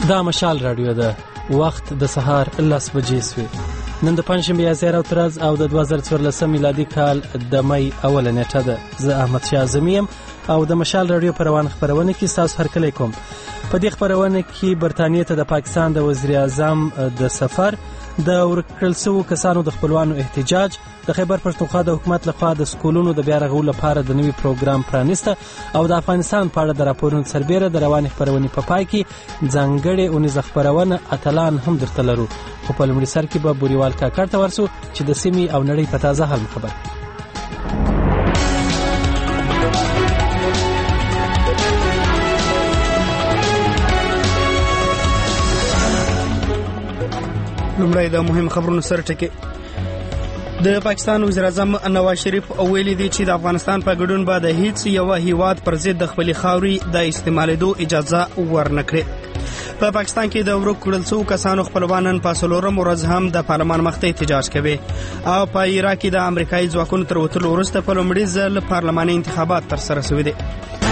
دا مشال رادیو ده. وخت د سهار 10 بجې سوی. نن د پنځشنبې 11 او د 2014 میلادي کال د مې اوله نیټه ده. زه احمد شاه زمیم او د مشال رادیو په روان خبرونه کې تاسو هرکلی کوم. په دې خبرونه کې برتانیې ته د پاکستان د وزیر اعظم د سفر، د ورکړل شویو کسانو د خپلوانو احتجاج، د خیبر پښتونخوا د حکومت لخوا د سکولونو د بیا رغولو لپاره د نوي پروګرام پرانیسته او د افغانستان په اړه د راپورونو سربیره د روانې خبرونې په پای کې ځانګړې اونیزه خبرونه اتلان هم درته لرو. خو په لومړي سر کې به بوریوال کاکړ ته ورسو چې د سیمې او نړۍ په تازه حال خبر. لومړی د مهم خبرونو سره ټکی. د پاکستان وزیر اعظم نواز شریف ویلي دی چې د افغانستان په ګډون به د هیڅ یو هیواد پر ضد د خپل خاورې د استعمالېدو اجازه ورنکړي. په پاکستان کې د ورک کړل شویو کسانو خپلوانان په 4 ورځ هم د پارلمان مخ ته احتجاج کوي او په عراق کې د امریکایي ځواکونو تر وتلو وروسته په لومړي ځل پارلماني انتخابات ترسره شوي دي.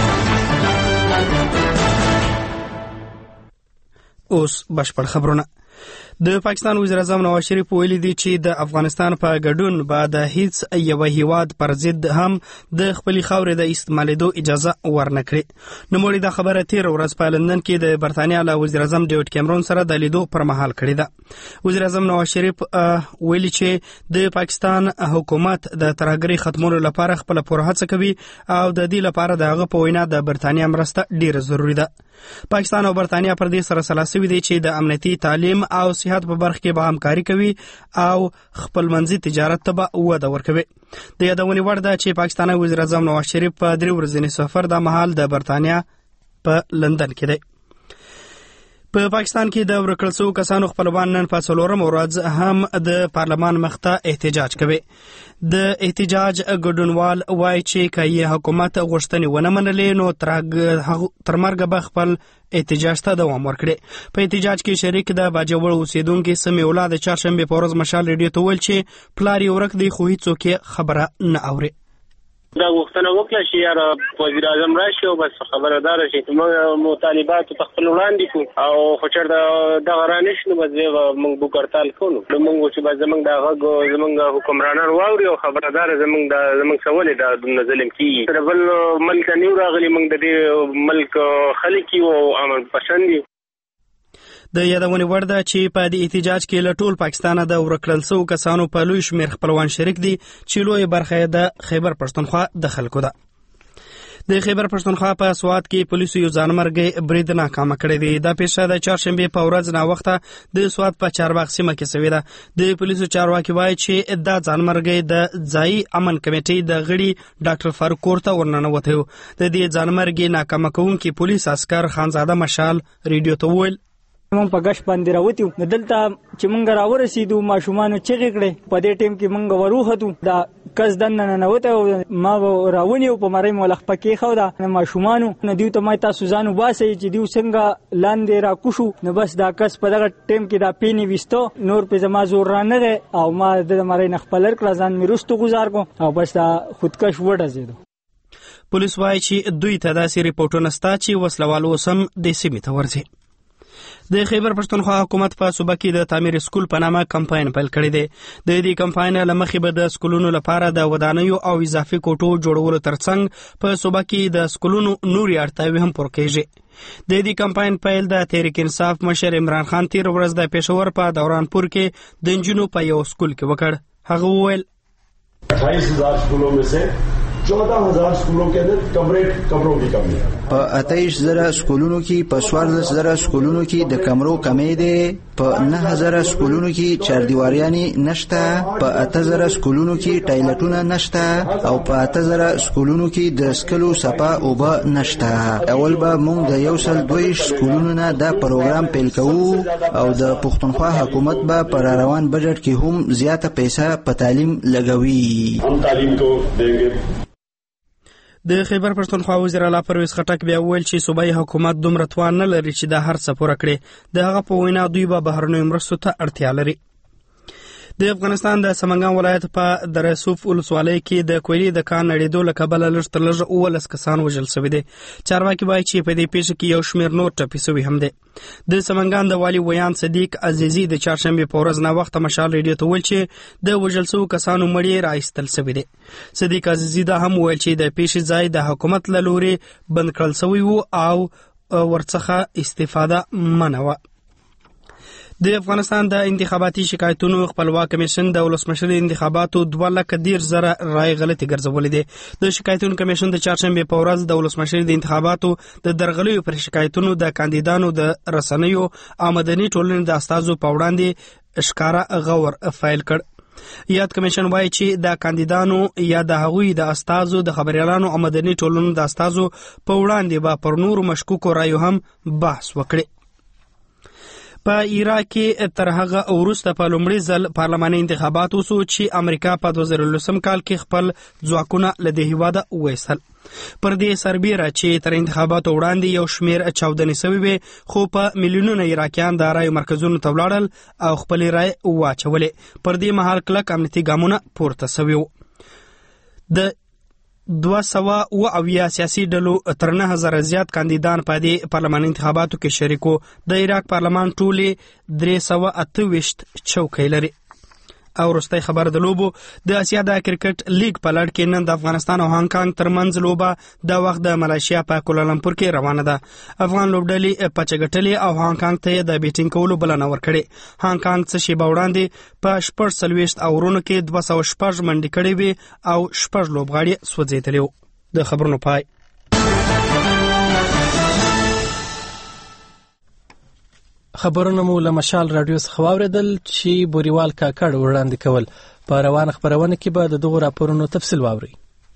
اوس بشپړ خبرونه. د پاکستان وزیر اعظم نواز شریف ویلي دی چې د افغانستان په ګډون به د هیڅ یو هیواد پر ضد هم د خپل خاورې د استعمالېدو اجازه ورنکړي. نوموړي دا خبره تیر ورځ په لندن کې د برتانیا له وزیر اعظم ډیوډ کیمرون سره د لیدو پر مهال کړې ده. وزیر اعظم نواز شریف ویلي چې د پاکستان حکومت د ترهګرۍ ختمولو لپاره خپل پوره هڅه کوي او د دې لپاره د هغه په وینا د برتانیا مرسته ډیره ضروری ده. پاکستان او برتانیا پر دې سره سلاسوي دي چې د امنیتي، تعلیم او صحت په برخه کې به همکاري کوي او خپلمنځي تجارت ته به وده ورکوي. د یادونې وړ ده چې پاکستاني وزیر اعظم نواز شریف په 3 ورځني سفر د مهال د برتانیا په لندن کې دی. په پاکستان کې د ورکړل شویو کسانو خپلوان نن په 4 ورځ هم د پارلمان مخ ته احتجاج کوي. د احتجاج ګډونوال وایي چې که حکومت غوښتنې ونه منلې نو تر مرګه به خپل احتجاج ته دوام ورکړي. په احتجاج کې شریک د باجوړ اوسیدونکو سمیع الله د چهارشنبې په ورځ مشال ریډیو ته ویل چې پلار یې ورک دی خو هیڅوک خبره نه اوري. دا غوښتنه وکړه چې یاره وزیر اعظم راشي او بس خبردار شي. موږ مطالبات په خپل وړاندې کوو او خو چېرته دغه رانشي نو بس موږ بوک هړتال کوو. نو موږ چې بس زموږ د غږ زموږ حکمرانان واوري او خبردار زموږ څه ولې دا دومره ظلم کېږي. د بل ملک نه یو راغلي، موږ د دې ملک خلک یو او امن پسند یو. د یادونې وړ ده چې په دې احتجاج کې له ټول پاکستانه د ورکړل شویو کسانو په لوی شمېر خپلوان شریک دي چې لویه برخه یې د خیبر پښتونخوا د خلکو ده. د خیبر پښتونخوا په سوات کې پولیسو یو ځانمرګي برید ناکامه کړی دی. دا پیښه د چهارشنبې په ورځ ناوخته د سوات په چارباغ سیمه کې شوې ده. د پولیسو چارواکي وایي چې دا ځانمرګي د ځایي امن کمیټې د غړي ډاکټر فاروق کور ته ورننوتی و. د دې ځانمرګي ناکامه کوونکي پولیس عسکر خانزاده مشال ریډیو ته وویل مونږ په غش باندې راوتی نو دلته چې مونږ راورسېدو ماشومان چغې کړې. په دې ټیم کې مونږ وروختو، دا کس دننه ننوته او ما راونیو په مری مولخ پکې خو دا ماشومانو نو دیو ته ما تاسو ځانو باسي چې دیو څنګه لاندې را کوشو. نو بس دا کس په دغه ټیم کې دا پینی وستو نور په زما زور را نه او ما د مری نخپلر کړه ځان مې رستو گزار کو او بس دا خودکش وډه. پولیس وایي چې دوی ته داسې ریپورټونه ستا چې وسلوالو سم د سیمې ته ورځي. د خیبر پښتونخوا حکومت په صوبه کې د تعمیر سکول په نامه کمپاین پیل کړی دی. د دې کمپاین له مخې به د سکولونو لپاره د ودانیو او اضافي کوټو جوړولو ترڅنګ په صوبه کې د سکولونو نوري اړتیاوې هم پوره کیږي. د دې کمپاین پیل د تحریک انصاف مشر عمران خان تیر ورځ د پېښور په دورانپور کې د نجونو په یو سکول کې وکړ. هغه وویل 28,000 स्कूलों में से 14,000 स्कूलों के अंदर कमरों की कमी है. په 28,000 سکولونو کې په 14,000 سکولونو کې د کمرو کمی ده. په 9,000 سکولونو کې چاردیواریانی نشته. په 8,000 سکولونو کې ټایلټونه نشته او په 8,000 سکولونو کې د سکلو صفا اوبه نشته. اول به موږ د 122 سکولونو نه دا پروګرام پیل کوو او د پښتونخوا حکومت به پر روان بجټ کې هم زیاته پیسې په تعلیم لګوي. هم تعلیم کو देंगे. د خیبر پښتونخوا وزیر اعلی پرویز خټک بیا ویل چې صوبایي حکومت دومره توان نه لري چې د هر څه پوره کړي. د هغه په وینا دوی به بهرنیو مرستو ته اړتیا لري. د افغانستان د سمنګان ولایت په درسوف ولسوالۍ کې د کویلي د کان نړیدو له کبله لږ تر لږه 19 کسان وژل شوي دي. چارواکي وایي چې په دې پیښه کې یو شمېر نور ټپي شوي هم دي. د سمنګان د والي ویان صدیق عزیزي د چهارشنبې په ورځ ناوخته مشال ریډیو ته ویل چې د وژل شوو کسانو مړي راایستل شوي دي. صدیق عزیزي دا هم ویل چې د پیښې ځای د حکومت له لورې بند کړل شوی و او ورڅخه استفاده منع وه. د افغانستان د انتخاباتي شکایتونو خپلواک کمیشن د ولسمشر انتخاباتو 2,10,000 رای غلطي ګرځولې دي. د شکایتونو کمیشن د چهارشنبې په ورځ د ولسمشر د انتخاباتو د درغلیو پر شکایتونو د کاندیدانو د رسنیو او مدني ټولنې د استازو په وړاندې ښکاره غور فایل کړ. یاد کمیشن وایي چې د کاندیدانو یا د هغوی د استازو د خبريالانو او مدني ټولنو د استازو په وړاندې به پر نورو مشکوکو رایو هم بحث وکړي. په عراق کې تر هغه وروسته په لومړي ځل پارلماني انتخابات وشو چې امریکا په 2019 کال کې خپل ځواکونه له دې هیواده وایستل. پر دې سربیره چې تر انتخاباتو وړاندې یو شمېر چاودنې شوې وې، خو په میلیونونه عراقیان د رایو مرکزونو ته ولاړل او خپلې رای واچولې. پر دې مهال کلک امنیتي ګامونه پورته شوي وو. د 200 سیاسي ډلو تر 9,000 زیات کاندیدان په دې پارلماني انتخاباتو کې شریک وو. د عراق پارلمان ټولې 328 چوکۍ لري. او وروستی خبر د لوبو د اسیا د کرکټ لیګ په لړ کې نن د افغانستان او هانګ کانګ ترمنځ لوبه د وخت د ملایشیا په کوالالمپور کې روانه ده. افغان لوبډلې پچه ګټلې او هانګ کانګ ته د بیټینګ کولو بلنه ورکړې. هانګ کانګ څه شیبه وړاندې په 46 اورونو کې 206 منډې کړې وې او 6 لوبغاړي سوځېدلي وو. د خبرونو پای. خبرونه مو له مشال رادیو څخه واوریدل چې بوریوال کاکړ وړاندې کول. په روانه خبرونه کې به د دغو راپورونو تفصیل واورئ.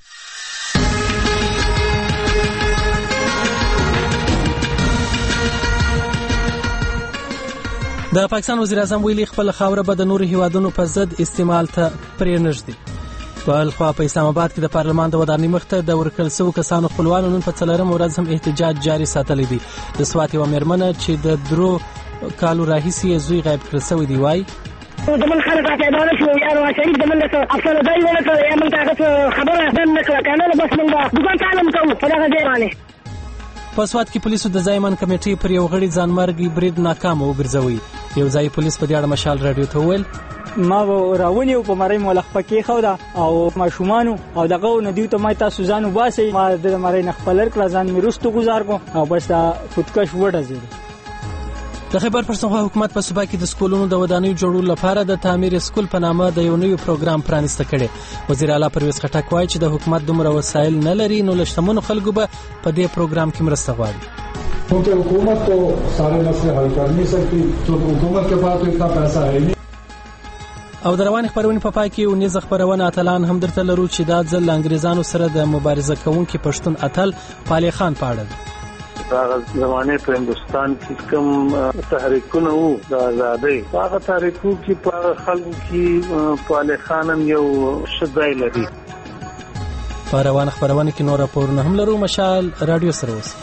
د پاکستان وزیر اعظم ویلي خپل خاوره به د نورو هیوادونو په ضد استعمال ته پرېنږدي. بل خوا په اسلام آباد کې د پارلمان د ودانۍ مخ ته د ورکړل شوو کسانو خپلوانو نن په 4 ورځ هم احتجاج جاري ساتلی دی. د سوات یوه مېرمنه چې د درو کالو راهیسې زوی غایب کړل شوی دی وایي زمون خلک راټولول شو یا نواز شریف زمون له افسر دای ولته یا موږ هغه خبره دن نکړه کنه بس موږ دغه تعلم کوو په دغه ځای باندې. په سوات کې پولیسو د ځایمن کمیټې پر یو غړي ځانمرګي برید ناکام وګرځوي. یو ځای پولیس په دې اړه مشال رادیو ته وویل ما راونی په مړی مولخ پکې خو دا او ماشومانو او دغه ندیو ته ما تاسو ځانو باسي ما د مړی نخپلر کړ ځان میرستو گزار کو او بس دا خودکش وډه زیره. د خیبر پښتونخوا حکومت په صوبه کې د سکولونو د ودانیو جوړولو لپاره د تعمیر سکول په نامه د یو نوی پروګرام پرانیسته کړي. وزیر اعلی پرویز خټک وایي چې د حکومت دومره وسایل نه لري نو له شتمنو خلکو به په دې پروګرام کې مرسته غواړي. क्योंकि हुकूमत तो सारे मसले हल कर नहीं सकती, तो हुकूमत के पास तो इतना पैसा है नहीं. او د روان خبرونه په پای کې یو نیز خبرونه اتلان هم درته لرو چې دا ځل انګریزانو سره د مبارزه کوونکي پښتون اتل پالي خان پاړل. هغه زمانه په هندستان کې کوم تحریکونه وو د آزادۍ هغه تحریکو کې په خلکو کې پالي خان هم یو شځای لري. په روان خبرونه کې نور راپورونه هم لرو. مشال رادیو سره اوس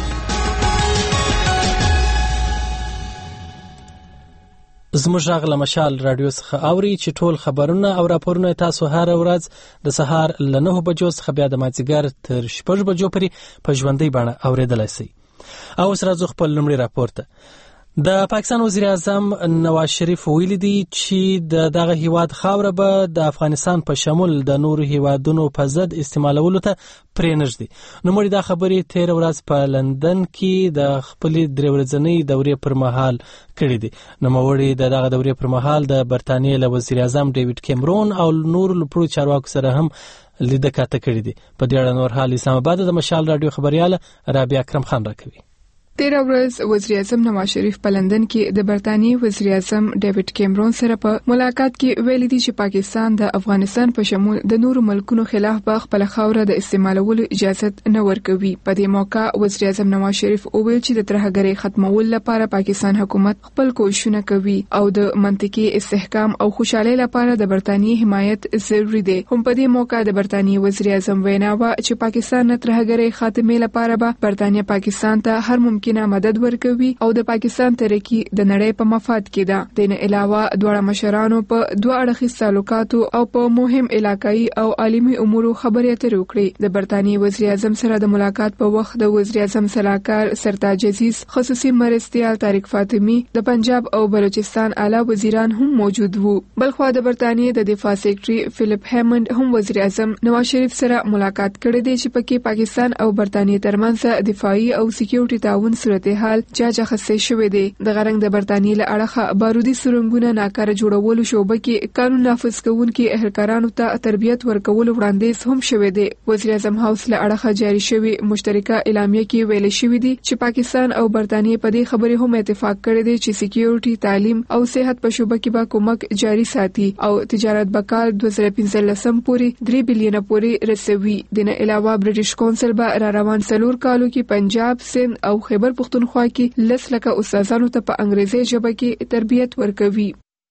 زموږ غږ له مشال رادیو څخه اوري چې ټول خبرونه او راپورونه تاسو هر ورځ د سهار له 9 بجو څخه بیا د مازیګر تر 6 بجو پورې په ژوندۍ بڼه اوریدلای شئ. او اوس راځو خپل لومړی راپور ته. د پاکستان وزیر اعظم نواز شریف ویلي دی چې دغه هیواد خاوره به د افغانستان په شمول د نورو هیوادونو په ضد استعمالولو ته پرېنږدي. نوموړي دا خبرې 13 ورځ په لندن کې د خپلې 3 ورځنۍ دورې پر مهال کړې دي. نوموړي دغه دورې پر مهال د برتانیې له وزیر اعظم ډیوډ کیمرون او نورو لوړو چارواکو سره هم لیده کاته کړې دي. په دې اړه نور حال اسلام آباد د مشال رادیو خبرياله رابعه اکرم خان راکوي. 13 ورځ وزیر اعظم نواز شریف په لندن کې د برتانیې وزیر اعظم ډیوډ کیمرون سره په ملاقات کې ویلي دي چې پاکستان د افغانستان په شمول د نورو ملکونو خلاف به خپل خاوره د استعمالولو اجازه نه ورکوي. په دې موقع وزیر اعظم نواز شریف وویل چې د ترهګرۍ ختمولو لپاره پاکستان حکومت خپل کوښښونه کوي او د منطقي استحکام او خوشحالۍ لپاره د برتانیې حمایت ضروری دی. هم په دې موقع د برتانیې وزیر اعظم وینا و چې پاکستان د ترهګرۍ خاتمې لپاره به برتانیې پاکستان ته هر ممکن ممکنه مدد ورکوي او د پاکستان ترقی د نړۍ په مفاد کې ده. دین علاوه دواړه مشرانو په دوه اړخیز تعلقاتو او په مهم علاقايي او عالمي امورو خبرې اترې وکړې. د برتانیې وزیر اعظم سره د ملاقات په وخت د وزیر اعظم سلاکار سرتاج عزیز، خصوصي مرستیال طارق فاطمی، د پنجاب او بلوچستان اعلی وزیران هم موجود وو. بلخوا د برتانیې د دفاع سیکرټري فلیپ هیمند هم وزیر اعظم نواز شریف سره ملاقات کړې دی چې پکې پاکستان او برتانیې ترمنځ دفاعي او سکیورټي تعاون صورتحال جاج اخیستل شوی دی. د غرنګ د برتانیې له اړخه بارودي سرنګونه ناکاره جوړولو شوبه کې قانون نافذ کوونکي اهلکارانو ته تربیت ورکول وړاندیز هم شوی دی. وزیر اعظم هاوس له اړخه جاری شوی مشترکه اعلامیه کې ویل شوی دی چې پاکستان او برتانیې په دې خبرې هم اتفاق کړی دی چې سکیورټي، تعلیم او صحت په شوبه کې به کومک جاری ساتي او تجارت به کال 2015 پورې 3 بلین پورې رسوي. دنه علاوه برټش کونسل به را روان 4 کالو کې پنجاب، سند او خیبر پختونخوا کې 10 لکه استادانو ته په انګریزي ژبه کې تربیت ورکوي.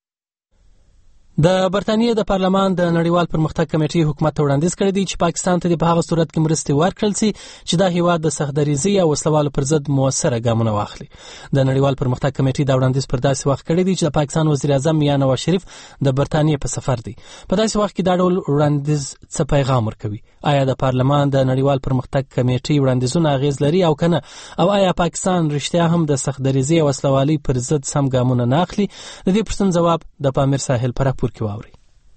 د برتانیې د پارلمان د نړیوال پرمختګ کمیټې حکومت ته وړاندیز کړی دی چې پاکستان ته په هغه صورت کې مرستې ورکړل شي چې دا هیواد د سختدریزۍ او وسلوالو پر ضد موثره ګامونه واخلي. د نړیوال پرمختګ کمیټې دا وړاندیز پر داسې وخت کړی دی چې د پاکستان وزیر اعظم یا نواز شریف د برتانیې په سفر دی. په داسې وخت کې دا ډول وړاندیز څه پیغام ورکوي؟ آیا د پارلمان د نړیوال پرمختګ کمیټې وړاندیزونه اغیز لري او کنه؟ او آیا پاکستان رښتیا هم د سختدریزۍ او وسلوالۍ پر ضد سم ګامونه نه اخلي؟ د دې پوښتنې جواب د پامیر ساحل پر راپور کې واوري.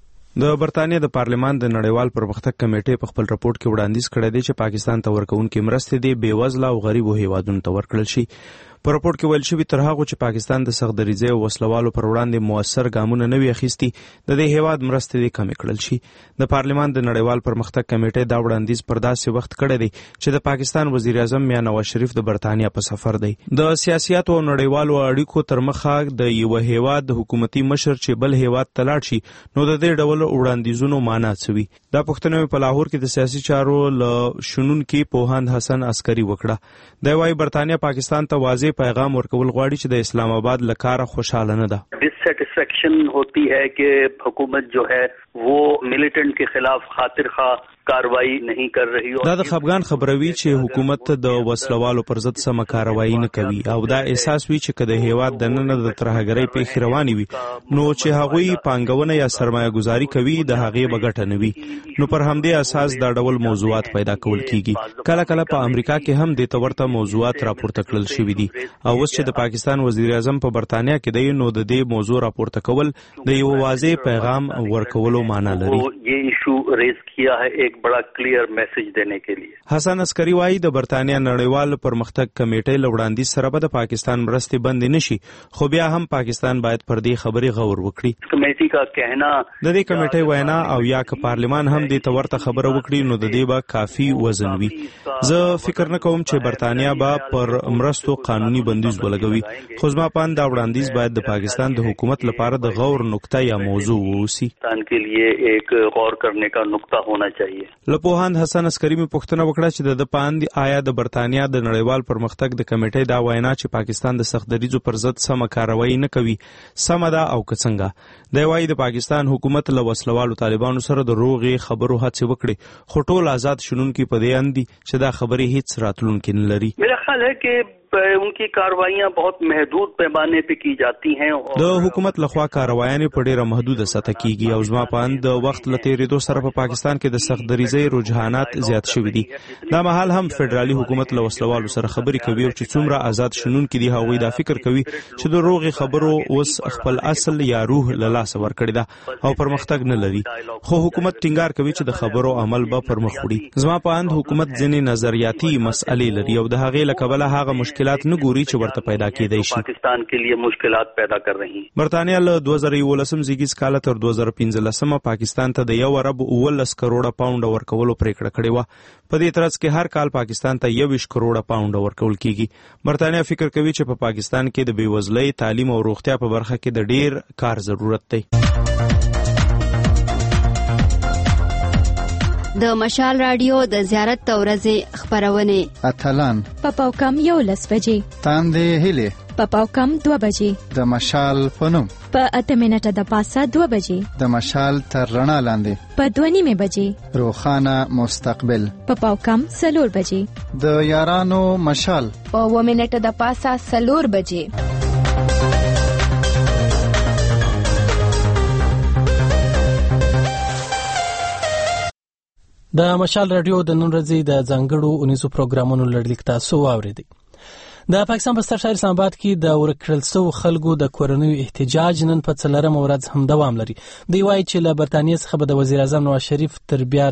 د برتانیې د پارلمان د نړیوال پرمختګ کمیټې په خپل راپور کې وړاندیز کړی دی چې پاکستان ته ورکوونکې مرستې د بیوزله او غریبو هیوادونو ته ورکړل شي. په راپور کې ویل شوي تر هغه چې پاکستان د سختدریزۍ او وسلوالو پر وړاندې موثر ګامونه نه وي اخیستي، د دې هیواد مرستې دې کمې کړل شي. د پارلمان د نړیوال پرمختګ کمیټې دا وړاندیز پر داسې وخت کړی دی چې د پاکستان وزیر اعظم یا نواز شریف د برتانیا په سفر دی. د سیاسياتو او نړیوالو اړیکو تر مخه د یو هیواد حکومتي مشر چې بل هیواد ته لاړ شي، نو د دې ډول وړاندیزونو معنا څه وي؟ دا پوښتنه په لاهور کې د سیاسي چارو له شنونکي پوهاند حسن عسکري وکړه. دا وايي برتانیا پاکستان ته واضح پیغام ورکول غواړي چې د اسلام آباد لکاره خوشاله نه ده. डिससेटिस्फेक्शन होती है कि हुकूमत जो है वो मिलिटेंट के खिलाफ खातिर खा کاروایی نه کوي رہی. دا د خفګان خبروي چې حکومت د وسلوالو پر ضد سم کاروایی نه کوي او دا احساس وی چې کله هیواد د نن د ترهګرۍ په رواني وي نو چې هغوی پانګونه یا سرمایه گذاری کوي د هغې بغټه نه وي، نو پر همدې اساس دا ډول موضوعات پیدا کول کیږي. کله کله په امریکا کې هم د تورته موضوعات راپورته کړل شوې دي او اوس چې د پاکستان وزیر اعظم په برتانیا کې دی نو د دې موضوع راپورته کول د یو واضح پیغام ورکولو معنی لري. یہ ایشو ریز کیا ہے ایک بڑا کلیر میسج دینے کے لیے. حسن عسکری وايي د برتانیا نړیوال پرمختګ کمیټې له وړاندیز سره به د پاکستان مرستې بند نشي، خو بیا هم پاکستان باید پر دې خبرې غور وکړي. کمیټې کا کہنا د دې کمیټې وینا او یا که پارلمان هم دې تورته خبره وکړي نو د دې به کافي وزن وي. زه فکر نه کوم چې برتانیا به پر مرستو قانوني بندیز ولګوي، خو زما په اند دا وړاندیز باید د پاکستان د حکومت لپاره د غور نقطه یا موضوع ووسی. پاکستان کے لیے ایک غور کرنے کا نقطہ ہونا چاہیے. لپوهاند حسن عسکری می پوښتنه وکړه چې د پاند آیا د برتانیا د نړیوال پرمختګ د کمیټې دا وینا چې پاکستان د سختدریزو پر ضد سم کاروایی نه کوي سم ده او که څنګه؟ دی وايي د پاکستان حکومت له وسلوالو طالبانو سره د روغې خبرو هڅې وکړي، خو ټول آزاد شنونکي په دې اندي چې دا خبرې هیڅ راتلونکي نه لري. میرا خیال ہے کہ उनकी कार्रवाइयां बहुत महदूद पैमाने पे की जाती हैं. د حکومت لخوا کاروایانې په ډیره محدوده سطح کیږي او زما په اند د وخت له تیریدو سره په پاکستان کې د سختدریزۍ رجحانات زیات شوي دي. دا مهال هم فدرالي حکومت له وسلوالو سره خبرې کوي او چې څومره آزاد شنونکي دي هغوی دا فکر کوي چې د روغې خبرو اوس خپل اصل یا روح له لاسه ورکړی ده او پرمختګ نه لري، خو حکومت ټینګار کوي چې د خبرو عمل به پرمخ وړي. زما په اند حکومت ځینې نظریاتي مسئلې لري او د هغې له کبله هغه مشکلات نه ګوري چې ورته پیدا کېدای شي. پاکستان کے لیے مشکلات پیدا کر رہی ہیں. برتانیا له 2011 زیږیز کال تر 2015 پاکستان ته د 1.19 کروڑه پاونډ ورکولو پریکړه کړې و. په دې ترڅ کې هر کال پاکستان ته 21 کروڑه پاونډ ورکول کیږي. برتانیا فکر کوي چې په پاکستان کې د بیوزلۍ، تعلیم او روغتیا په برخه کې د ډیر کار ضرورت دی. د مشال رادیو د زیارت تورزه خبرونه اتلان په پاوکم 11 بجې تاندې هله په پاوکم 2 بجې د مشال په نوم په 8 منټه د پاسه 2 بجې د مشال تر رڼا لاندې په 2:30 بجې روښانه مستقبل په پاوکم 4 بجې د یارانو مشال په 1 منټه د پاسه 4 بجې. د مشال رادیو د نن ورځې د ځانګړو اونیزو پروګرامونو لړلیک تاسو واوریدئ. د پاکستان په ستر شهر اسلام آباد کې د ورکړل شوو خلکو د کورنیو احتجاج نن په 4مه ورځ هم دوام لري. دوی وایي چې له برتانیې څخه د وزیر اعظم نواز شریف تر بیا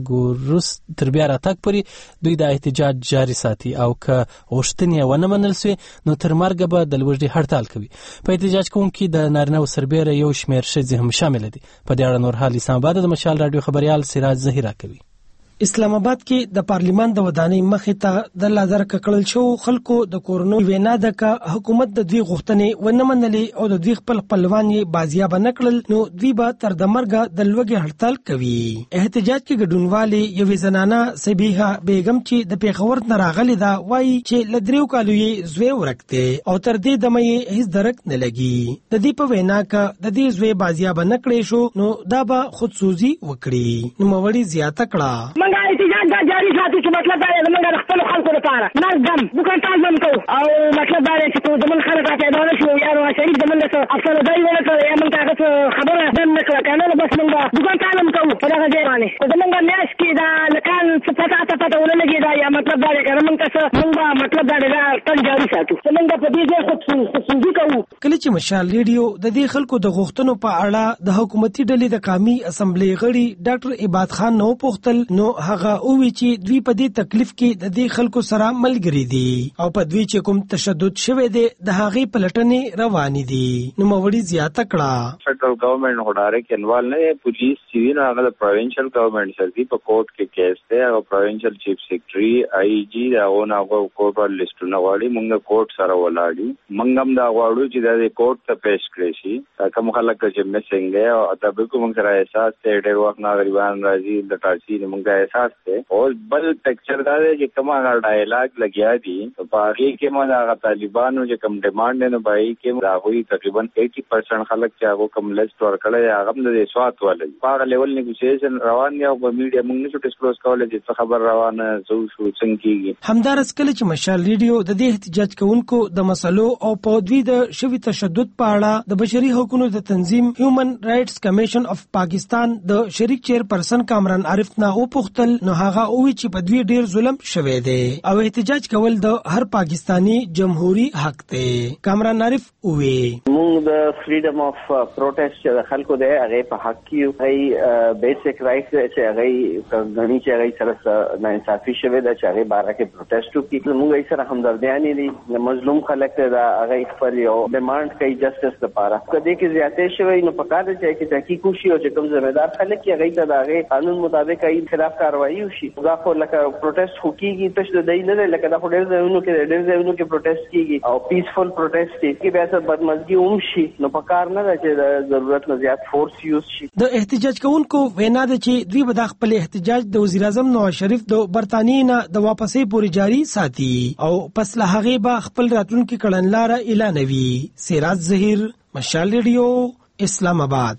راتګ پورې دوی د احتجاج جاري ساتي او که غوښتنې ونه منل شوې نو تر مرګه به د لوږې هړتال کوي. په احتجاج کوونکو د نارینه سربیره یو شمېر ښځې هم شامل دي. په دې اړه نور حال اسلام آباد د مشال رادیو خبريال سراج زهیره کوي. اسلام آباد کې د پارلیمان د ودانۍ مخې ته د لازر ککړل شو خلکو د کورونو وینا د حکومت د دوی غوښتنې ونه منلې او د دوی خپلوان یې بازیاب نه کړل نو دوی به تر د مرګه د لوږې هړتال کوي. احتجاج کې ګډونوالي یوې زنانه سبیحه بیگم چې د پیښور نه راغلې ده وایي چې له 3 کالو یې زوی ورکته او تر دې دمه یې هیڅ درک نه لګي. د دې په وینا کې د دې زوی بازیاب نه کړې شو نو دا به خودسوزي وکړي. نو موري زیاته کړه منګه احتجاج دا جاری ساتو چې مطلب دا دی منګه خپل خلکو لپاره مرګم وکړ تاسو کو او مطلب دا دی چې زمون خلک راځي دا شو یار شریف زمون له افسر دای ورته یا موږ هغه خبره دم نکړه کنه بس موږ وکړ تاسو کو په هغه ځای باندې زمونږ میاش کې دا لکان څه پتا ولګي دا یا مطلب دا دی کنه موږ مطلب دا دی تل جاری ساتو زمونږ په دې ځای خصوصي کوو. کله چې مشال ریډیو د دې خلکو د غوښتنو په اړه د حکومتي ډلې د قومي اسمبلی غړي ډاکټر عباد خان نو پوښتل نو هغه اووی چې دوی په دې تکلیف کې د دې خلکو سره ملګری دي او په دوی چې کوم تشدد شوه دي د هغې پلټنې روانې دي. نو موري زیاته کړه فدرل گورنمنٹ هو ډایرکټ انوالو نه پولیس چې نه هغه پروینشل گورنمنٹ سره په کوर्ट کې کیس ده او پروینشل چیف سیکریټري آی جی دا اون هغه کوर्ट لیسټونه واړي مونږه کوर्ट سره ولاړی مونږ هم دا واړو چې د کوर्ट ته پیش کړی شي کوم خلک چې مسنګ او تبه کوم سره احساس ته ډېر وخت نه غریبان راځي د تاسو مونږه احساس اور بل ټیکچر دا دی چې کومه ډایلاګ لګیا دي په هغه کې موږ هغه طالبانو چې کوم ډیماند نه بای کې راغوي تقریبا 80% خلک چې هغه کوم لیست ورکړل هغه د سوات ولې په هغه لیول نیګوسیشن روان دی او په میډیا موږ نشو ډیسکلوز کولای چې خبر روانه شو څنګه کیږي. همدارس کله چې مشال ریډیو د دې احتجاج کوونکو د مسلو او په دوی د شوی تشدد په اړه د بشري حقوقو د تنظیم هیومن رائټس کمیشن اف پاکستان د شریک چیرپرسن کامران عارف نه وپوښتل نو هغه اووی چې په دوی ډیر ظلم شوه دی او احتجاج کول د هر پاکستانی جمهوریت حق دی. کامران عارف اووی موږ د فریډم اف پروټیسټ چې خلکو دی هغه په حق کې هي بیسیک رائټس چې هغه غني چې هغه سره نه انصافي شوه د چې هغه بارے کې پروټیسټ وکړي موږ یې سره همدردیانی دي مظلوم خلک دا هغه خپل یو ډیماند کوي جسټس لپاره کله کې زیاتې شوی نو په کار چې تحقیق وشي او چې کوم ځای دار خلک هغه ته د هغه قانون مطابق ای خلاف کاروایی وشي. دا خو لکه پروټیسټ هوکیږي تاسو د دې نه لکه دا خو ډېر ځایونو کې پروټیسټ کیږي او پیسفل پروټیسټ کې به څه بدمزګي وشي نو په کار نه ده چې د ضرورت نه زیات فورس یوز شي. د احتجاج کوونکو وینا ده چې دوی به د خپل احتجاج د وزیر اعظم نواز شریف د برتانیې نه د واپسې پورې جاری ساتي او پس له هغه به خپل راتلونکي کړنلاره اعلانوي. سراج زهیر مشال ریډیو اسلام آباد.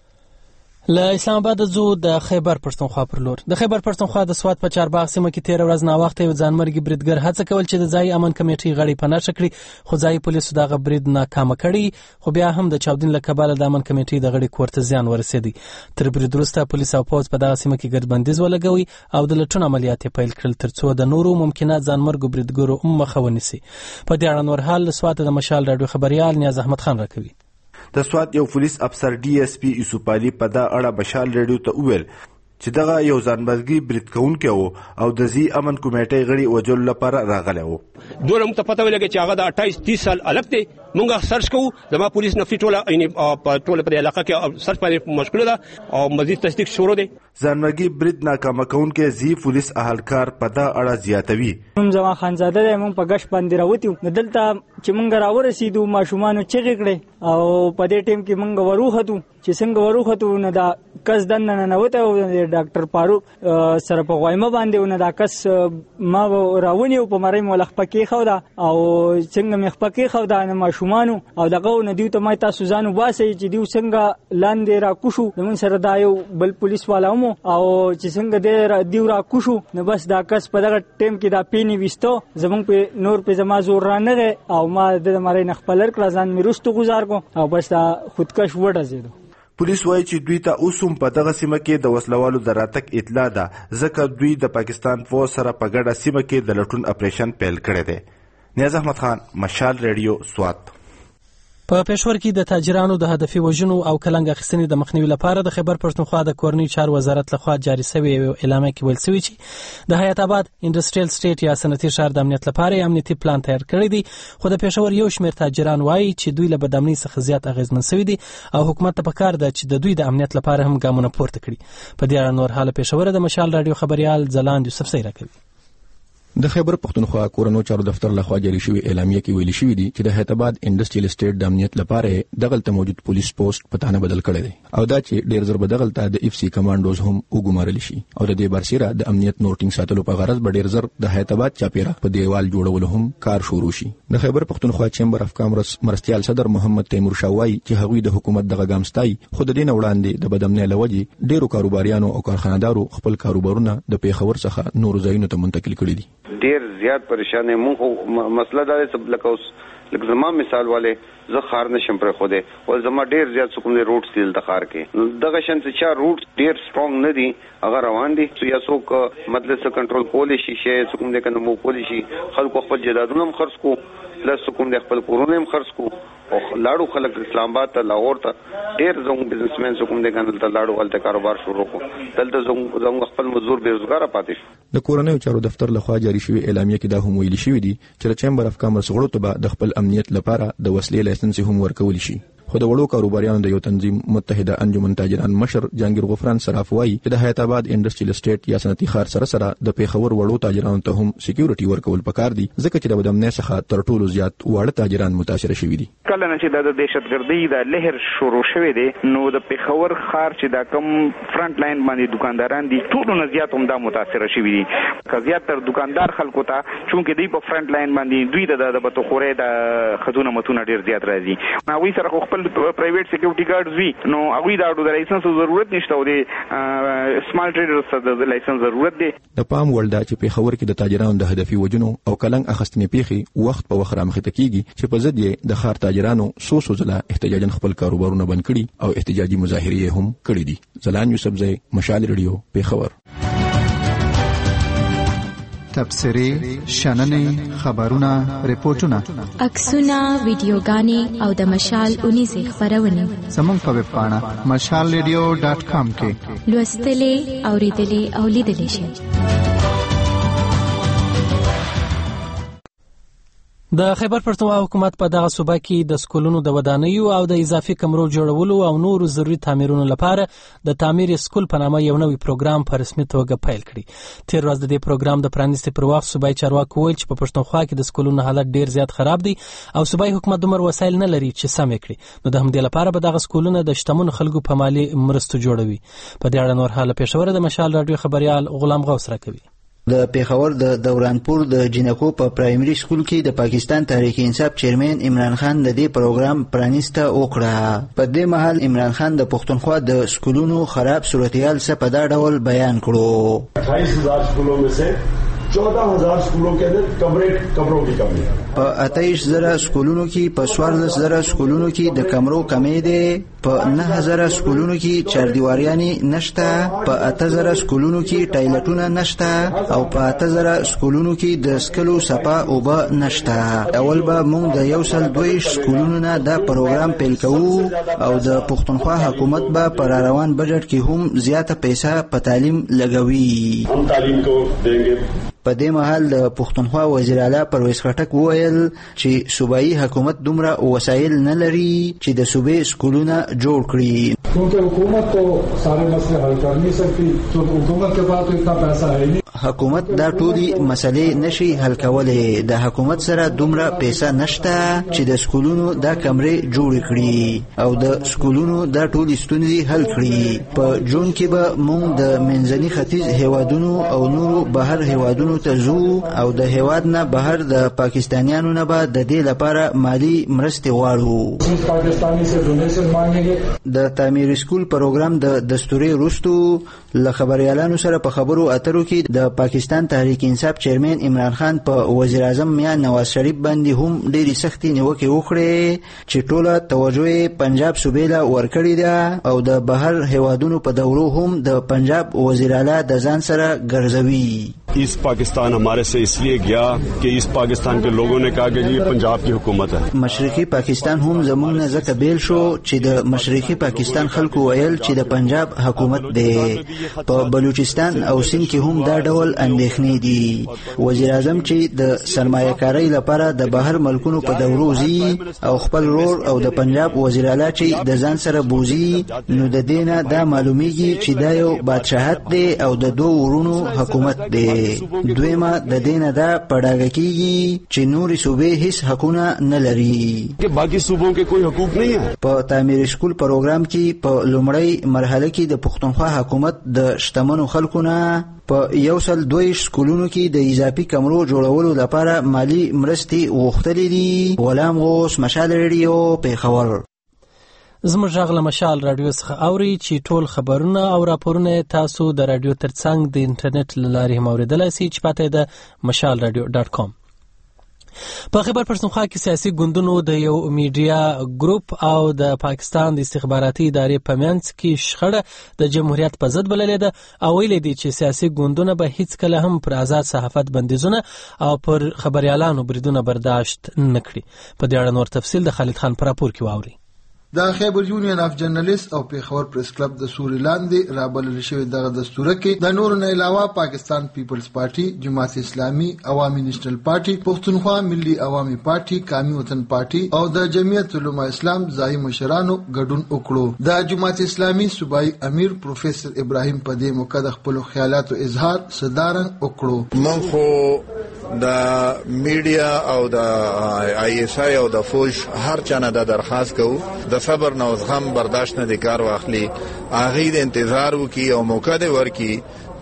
له اسلام آباد زو د خیبر پښتونخوا پر لور د خیبر پښتونخوا د سوات په چارباغ سیمه کې 13 ورځ نا وخت یو ځانمرګي بریدګر هڅه کول چې د ځای امن کمیټې غړي پناه شکړي خو ځای پولیسو دغه برید ناکام کړي خو بیا هم د چاودین له کباله د امن کمیټې د غړي کورته زیان ورسېدی. تر برید وروسته پولیس او پوځ په دغه سیمه کې ګردبندیز ولګوي او د لټون عملیات پیل کړل ترڅو د نورو ممکنه ځانمرګو بریدګرو مخه ونیسي. په دې اړه نور حال سوات د مشال رادیو خبريال نیاز احمد خان راکوي. د سوات یو پولیس افسر ډي اس پی یوسف علي په دا اړه مشال ریډیو ته وویل چې دغه یو ځانمرګي برید کوونکی و او د زی امن کمیټې غړي وجل لپاره راغلی و. دوی موږ ته پته ولګي چې هغه د 28-30 سال الګ دی موږ سرچ کوو زما پولیس نفي ټوله په علاقه کې سرچ باندې مشغوله ده او مزید تصدیق شروع دی. ځانمرګي برید ناکام کوونکی زی پولیس اهلکار په دا اړه زیاتوي. موږ زما خانزاده دی موږ په غش باندې راوتیو دلته چې موږ راورسېدو ماشومان چغې کړې او په دې ټیم کې موږ وروخدو چې څنګه وروخته نو دا کس دنه نه وته او ډاکټر فاروق سره په غوایمه باندې نو دا کس ما راونی په مری مولخ پکې خو دا او څنګه مخ پکې خو دا نه ماشومان او دغه نو دیو ته ما تاسو ځانو باسي چې دیو څنګه لاندې را کوشو زمون سره دا یو بل پولیس والامو او چې څنګه دیو را کوشو نو بس دا کس په دغه ټیم کې دا پینی وستو زمون په نور په زما زور را نه او ما د مری نخپلر کړه ځان مې رستو گزار کو او بس دا خودکش وډه زیدو پولیس وایي چې دوی ته اوسم په دغه سیمه کې د وسلوالو د راتګ اطلاع ده ځکه دوی د پاکستان فوج سره په ګډه سیمه کې د لټون اپریشن پیل کړی دی. نیاز احمد خان، مشال ریډیو، سوات. په پېښور کې د تاجرانو د هدفي وژنو او کلنګ اخیستنې د مخنیوي لپاره د خیبر پښتونخوا د کورنۍ چارو وزارت لخوا جاري شوی اعلامیه کې ویل شوی چې د حیات آباد انډستریال سټیټ یا صنعتي ښار د امنیت لپاره امنیتي پلان تیار کړی دی، خو د پېښور یو شمېر تاجران وایي چې دوی له بدامنۍ څخه زیات اغېزمن شوي دي او حکومت ته پکار ده چې د دوی د امنیت لپاره هم ګامونه پورته کړي. په دې اړه نور حال پېښور د مشال رادیو خبريال ځلاند یوسف سي راکوي. د خیبر پښتونخوا کورنۍ چارو دفتر لخوا جاری شوی اعلامیه کې ویل شوی دی چې د حیات آباد انډستریال سټیټ د امنیت لپاره دغلته موجود پولیس پوسټ په تانه بدل کړی دی او دا چې ډیر زر بدغلته د اف سی کمانډوز هم وګمارل شي او د دې برسیره د امنیت نوټینګ ساتلو په غرض به ډیر زر د حیات آباد چاپیره په دیوال جوړولو هم کار شروع شي. د خیبر پښتونخوا چیمبر اف کامرس مرستيال صدر محمد تیمور شاوای چې هغوی د حکومت دغه ګامستای خود دین وړاندې د بدامنۍ لوجې ډیرو کاروباریانو او کارخانه‌دارو خپل کاروبارونه د پیښور څخه نور ځایونو ته منتقل کړي دي. ډیر زیات پریشان یم. مونږ مسله دا چې لکه اوس لکه زما مثال والے زه خار نشم پر خوده او زما ډیر زیات کوم دي روټ سیل د خار کې دغه شان چې چا روټ ډیر سترونګ نه دي اگر روان دي چې یا څوک مطلب څه کنټرول کولی شي چې کوم دې کنه مو کولی شي خلکو خپل جدادونه هم خرڅ کو پلس کوم دې خپل کورونه هم خرڅ کو او لاړو خلک اسلام آباد ته لاهور ته ډیر زموږ بزنسمن کوم دې کنه ته لاړو ولته کاروبار شروع کو دلته زموږ خپل مزدور بیروزګار پاتې شو. د کورنۍ چارو دفتر لخوا جاری شوی اعلامیه کې دا هم ویل شوی دی چې چیمبر اف کامرس غړو ته به د خپل امنیت لپاره د وسلې لایسنس هم ورکول شي. خو د وړو کاروباریانو د یو تنظیم متحده انجمن تاجران مشر جهانگیر غفران صراف وایي چې د حیات آباد انډستریال سټیټ یا صنعتي ښار سره د پیښور وړو تاجرانو ته هم سکیورټي ورکول پکار دي ځکه چې د بدامنۍ څخه تر ټولو زیات واړه تاجران متاثر شوي دي. کله چې د دهشتګردۍ د لهر شروع شوی دی نو د پیښور ښار چې د کم فرنٹ لاین باندې دکانداران دي ټولو نه زیات هم دا متاثر شوي دي. که زیات تر دکاندار خلکو ته چونکې دوی په فرنٹ لاین باندې دوی د بتخورې د خزونه متونه ډیر زیات راځي نو وی سره خپل پرایویټ سکیورټي ګارډز وی نو هغه د لایسنس ضرورت نشته او د سمال ټریډرز ته د لایسنس ضرورت دی. د پام وړ ده چې پیښور کې د تاجرانو د هدفي وجنو او کلنګ اخستنې پیښې وخت په وخت رامخته کیږي چې په ضد یې د ښار تاجرانو څو ځله احتجاجاً خپل کاروبارونه بند کړي او احتجاجي مظاهرې هم کړې دي. ځلان یوسف زئی، مشال ریډیو، پیښور. تبصرې، شننې، خبرونه، ریپورتونه، عکسونه، ویډیوګانې او د مشال اونیزه خبرونه زموږ په ویب پاڼه mashalradio.com کې لوستلې، اوریدلې او لیدلې شئ. د خیبر پښتونخوا حکومت په دغه صوبه کې د سکولونو د ودانیو او د اضافي کمرو جوړولو او نورو ضروري تعمیرونو لپاره د تعمیر سکول په نامه یو نوی پروګرام په رسمي توګه پیل کړی. تیر ورځ د دې پروګرام د پرانیستي پر وخت صوبایي چارواکو ویل چې په پښتونخوا کې د سکولونو حالت ډیر زیات خراب دی او صوبایي حکومت دومره وسایل نه لري چې سم کړي، نو د همدې لپاره به دغه سکولونه د شتمنو خلکو په مالي مرستو جوړوي. په دې اړه نور حال پېښور د مشال رادیو خبريال غلام غوث راکوي. د پیښور د دورانپور د جنکو په پرایمري سکول کې د پاکستان تحریک انصاف چیرمن عمران خان د دې پروګرام پرانیسته وکړه. په دې مهال عمران خان د پښتونخوا د سکولونو خراب صورتحال څخه په دا ډول بیان کړو. 28,000 स्कूलों में से 14,000 स्कूलों के अंदर कमरों की कमी है. په 28,000 سکولونو کې په 14,000 سکولونو کې د کمرو کمی ده، په 9,000 سکولونو کې چاردیواریانې نشته، په 8,000 سکولونو کې ټایلټونه نشته او په 8,000 سکولونو کې د سکلو صفا اوبه نشته. اول به موږ د 122 سکولونو نه دا پروګرام پیل کوو او د پښتونخوا حکومت به پر روان بجټ کې هم زیاته پیسې په تعلیم لګوي. हम तालीम को देंगे. په دې مهال د پښتونخوا وزیر اعلی پرویز خټک وویل چې صوبایي حکومت دومره وسایل نه لري چې د صوبې سکولونه جوړ کړي. क्योंकि हुकूमत तो सारे मसले हल कर नहीं सकती, तो हुकूमत के पास तो इतना पैसा है नहीं. حکومت دا ټولي مسلې نشي حل کولای. د حکومت سره دومره پیسې نشته چې د سکولونو دا کمرې جوړ کړي او د سکولونو دا ټولي ستونزې حل کړي. په جون کې به موږ د منځني ختیځ هیوادونو او نورو بهر هیوادونو ته ځو او د هیواد نه بهر د پاکستانیانو نه به د دې لپاره مالی مرستې غواړو. د تعمیر سکول پروګرام د دستوري وروسته له خبريالانو سره په خبرو اترو کې د پاکستان تحریک انصاف چیرمن عمران خان په وزیر اعظم میا نواز شریف باندې هم ډېری سختي نیوکې وکړې چې ټوله توجه پنجاب صوبې له ورکړې ده او د بهر هیوادونو په دورو هم د پنجاب وزیر اعلی د ځان سره ګرځوي. ایسٹ پاکستان हमारे से इसलिए गया कि ईस्ट पाकिस्तान के लोगों ने कहा कि ये पंजाब की हुकूमत है. مشرقي پاکستان هم زموږ نه ځکه بیل شو چې د مشرقي پاکستان خلکو ویل چې د پنجاب حکومت دی. په بلوچستان او سند کې هم دا ډول اندېښنې دي. وزیر اعظم چې د سرمایه‌کارۍ لپاره د بهر ملکونو په دورو ځي او خپل رور او د پنجاب وزیر اعلی چې د ځان سره بوزي، نو د دینه دا معلومیږي چې دا یو بادشاہت دی او د دوه ورونو حکومت دی. دویمه د دینه دا پړاګه کیږي چې نوري صوبې هیڅ حقونه نه لري कि बाकी सूबों के कोई हकूक नहीं है. په تعمیر سکول پروګرام کې په لومړی مرحله کې د پښتونخوا حکومت د شتمنو خلکو نه په 102 سکولونو کې د اضافي کمرو جوړولو لپاره مالی مرستې غوښتلې دي. غلام غوث، مشال ریډیو، پیښور. زموږ غږ له مشال رادیو څخه اوري چې ټول خبرونه او راپورونه تاسو د رادیو ترڅنګ د انټرنیټ له لارې هم اوریدلای شئ چې پته ده mashalradio.com. په خیبر پښتونخوا کې سیاسي ګوندونو د یو میډیا ګروپ او د پاکستان د استخباراتي ادارې په منځ کې شخړه د جمهوریت په ضد بللې ده او ویلي دي چې سیاسي ګوندونه به هیڅ کله هم پر آزاد صحافت بندیزونه او پر خبريالانو بریدونه برداشت نه کړي. په دې اړه نور تفصیل د خالد خان پر راپور کې واوري. د خیبر یونین اف جرنالیست او پیښور پریس کلب د سوري لاندې رابلل شوی دغه دستور کې د نور نه علاوه پاکستان پیپلز پارټي، جماعت اسلامي، عوامي نېشنل پارټي، پښتونخوا ملي عوامي پارټي، قومي وطن پارټي او د جمعیت علماء اسلام ځای مشرانو ګډون وکړو. د جماعت اسلامي صوبایي امیر پروفیسور ابراهیم پدې موقع د خپل خیالاتو اظهار صدارن وکړو. من خو د میډیا او د آی اس آی او د فوج هر چانه د درخواست کوو د صبر نو زغم برداشت نه د کار واخلي، هغه د انتظار وکي او موقع دی ورکی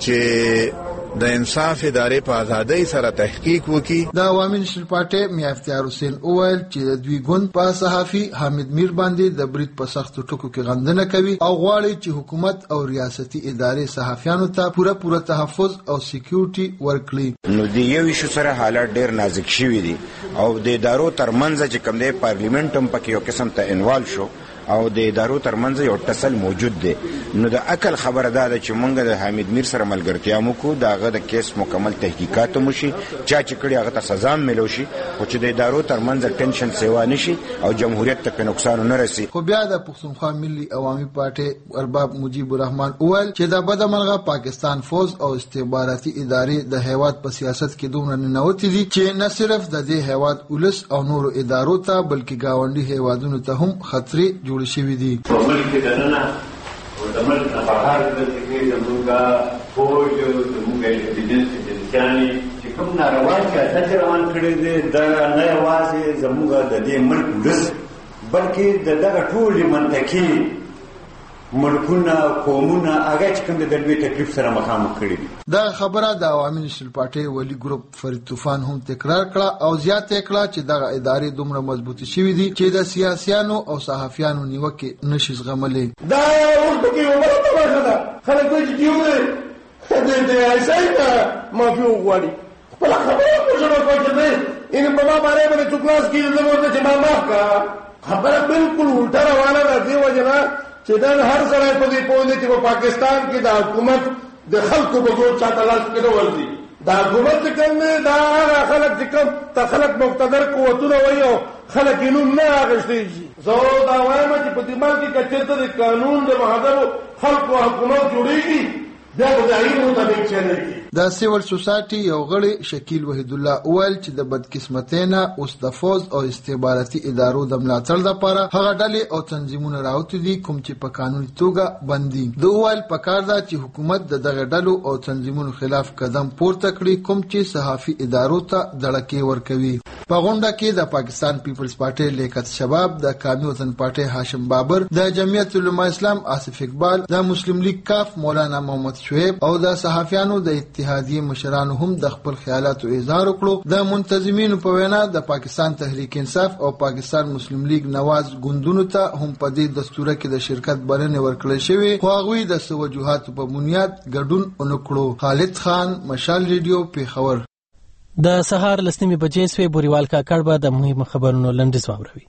چې د انصاف ادارې په ازادۍ سره تحقیق وکي. د عوامي نېشنل پارټي میا افتیار حسین اویل چې د دوی ګوند په صحافي حامد میر باندې د برید په سختو ټکو کې غندنه کوي او غواړي چې حکومت او ریاستي ادارې صحافیانو ته پوره تحفظ او سکیورټي ورکړي. نو د یو شو سره حالات ډیر نازک شوي دي او د ادارو ترمنځ چې کوم دی پارلیمنت هم پکې یو قسم ته انوالو شو او د ادارو ترمنځ یو تصل موجود دی. نو د عقل خبره ده چې مونږ د حامد میر سره ملګرتیا وکړو، داغه د کیس مکمل تحقیقات وشي، چا چې کړي هغه ته سزا ملو شي، خو چې د ادارو ترمنځ ټینشن سیوا نشي او جمهوریت ته نقصان نه رسي. خو بیا د پښتونخوا ملي عوامي پارټي ارباب مجيب الرحمن اویل چې د بدمرغه پاکستان فوج او استخباراتي ادارې د هیواد په سیاست کې دومره ننوتې دي چې نه صرف د دې هیواد ولس او نورو ادارو ته بلکې گاونډي هیوادونو ته هم خطرې جوړ شوي دي. په ملک کې دننه او د ملک نه بهر د کې زموږه فوج زموږه ایجنسیانې چې کوم ناروا سیاست روان کړی دی دا نه یوازې زموږه د دې ملک ولس بلکې د دغه ټولې منطقې ملکونه قومونه هغه چې کوم د لوی تکلیف سره مخامخ کړي دي. دا خبره د عوامي نېشنل پارټي ولی ګروپ فرید طوفان هم تکرار کړه او زیات کړه چې دغه ادارې دومره مضبوطې شوي دي چې د سیاسيانو او صحافیانو نیوکې نشي زغملې. دا ورته کې ومره راغله خلک وایي چې دیو د ایسایته مافي وغواړي خپل خبره پوښتنه کوي ان په ما باندې تو کلاس کې زموږ ته ما معاف کا خبره بالکل الټا روانه ده. دی وجنا چې دا هر ځای په دې پوهې چې په پاکستان کې د حکومت د خلکو په ګوت چاته لاس کې ورځي. دا حکومت څنګه دا خلک چې کوم ته خلک مقتدر قوتونه وایي خلک یې نوم نه اخیستي. زه دا وایم چې په دې باندې کچته د قانون د محدودو خلکو حکومت جوړیږي بیا به د هغې مطابق چلل کېږي. د سیول سوسایټي یو غړی شکیل وحید الله وویل چې د بدقسمتۍ نه اوس د فوز او استخباراتي ادارو د ملاتړ لپاره هغه ډلې او تنظیمونه راوتي دي کوم چې په قانوني توګه بند دي. د وویل پکار ده چې حکومت د دغه ډلو او تنظیمونو خلاف قدم پورته کړي کوم چې صحافي ادارو ته دړکې ورکوي. په غونډه کې د پاکستان پیپلز پارټي لیاقت شباب، د قومي وطن پارټي هاشم بابر، د جمعیت علماء اسلام آصف اقبال، د مسلم لیگ کاف مولانا محمد شعیب او د صحافیانو د اتحادیې مشرانو هم د خپل خیالاتو اظهار وکړو. د منتظمینو په وینا د پاکستان تحریک انصاف او پاکستان مسلم لیگ نواز ګوندونو ته هم په دې دستوره کې د شرکت بلنې ورکړل شوې، خو هغوی د څه وجوهاتو په بنیاد ګډون ونه کړو. خالد خان، مشال ریډیو، پیښور. د سهار لسنیمې بجې سوې. بوریوال کاکړ به د مهمو خبرونو لنډیز واوروي.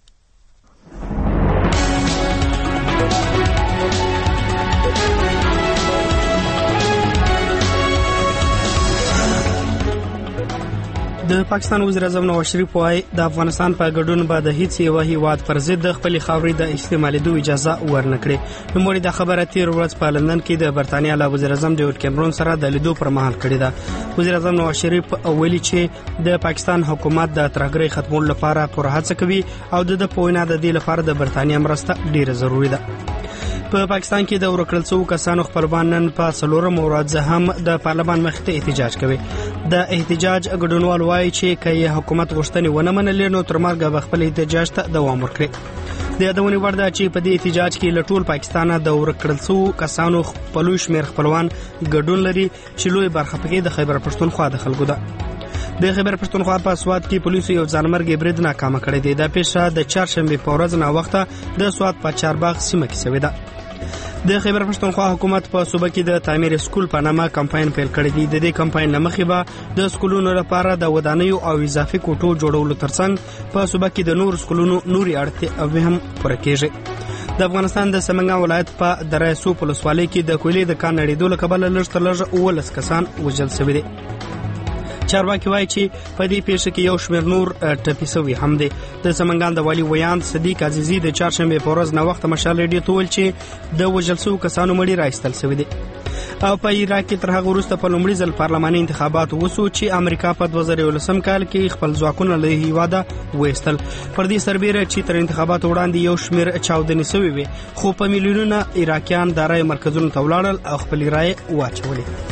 د پاکستان وزیر اعظم نواز شریف وايي د افغانستان په ګډون به د هیڅ یو هیواد پر ضد د خپل خاورې د استعمالېدو اجازه ورنکړي. نوموړي د خبره تیر ورځ په لندن کې د برتانیا له وزیر اعظم ډیوډ کیمرون سره د لیدو پر مهال کړې ده. وزیر اعظم نواز شریف ویلي چې د پاکستان حکومت د ترهګرۍ ختمولو لپاره پوره هڅه کوي او د پوینه د دې لپاره د برتانیا مرسته ډیره ضروری ده. په پاکستان کې د ورکړل شوو کسانو خپلوان نن په 4 ورځ هم د پارلمان مخې ته احتجاج کوي. د احتجاج ګډونوال وایي چې کله حکومت غوښتنې ونه منلې نو تر مرګه به خپل احتجاج ته دوام ورکړي. د یادونې وړ ده چې په دې احتجاج کې له ټول پاکستانه د ورکړل شوو کسانو خپلوي شمېر خپلوان ګډون لري چې لوی برخه پکې د خیبر پښتونخوا د خلکو ده. د خیبر پښتونخوا په سوات کې پولیسو یو ځانمرګي برید ناکام کړی دی. دا پیښه د چهارشنبه په ورځ نه وخته د سوات په چارباغ سیمه کې شوې ده. د خیبر پښتونخوا حکومت په صوبه کې د تعمیر سکول په نامه کمپاین پیل کړی دی. د دې کمپاین لمخې به د سکولونو لپاره د ودانیو او اضافي کوټو جوړولو ترڅنګ په صوبه کې د نور سکولونو نوري اړتیاوې هم پوره کیږي. د افغانستان د سمنګان ولایت په دره صوف ولسوالۍ کې د کویلې د کان نړیدو له کبله لږ تر لږه 19 کسان وژل شوي دي. چارواکي وایي چې په دې پیښه کې یو شمېر نور ټپي شوي هم دي. د سمنګان د والي ویاند صدیق عزیزي د چهارشنبه په ورځ نه وخت مشال ریډیو ته ویل چې د وژل شوو کسانو مړي راایستل شوي دي. او په عراق کې تر هغه وروسته په لومړي ځل پارلماني انتخابات وشو چې امریکا په 2019 کال کې خپل ځواکونه له هیواده وایستل. پر دې سربیره چې تر انتخاباتو وړاندې یو شمېر چاودنې شوي وي، خو په میلیونونه عراقیان د رایې مرکزونو ته ولاړل او خپلې رایې واچولې.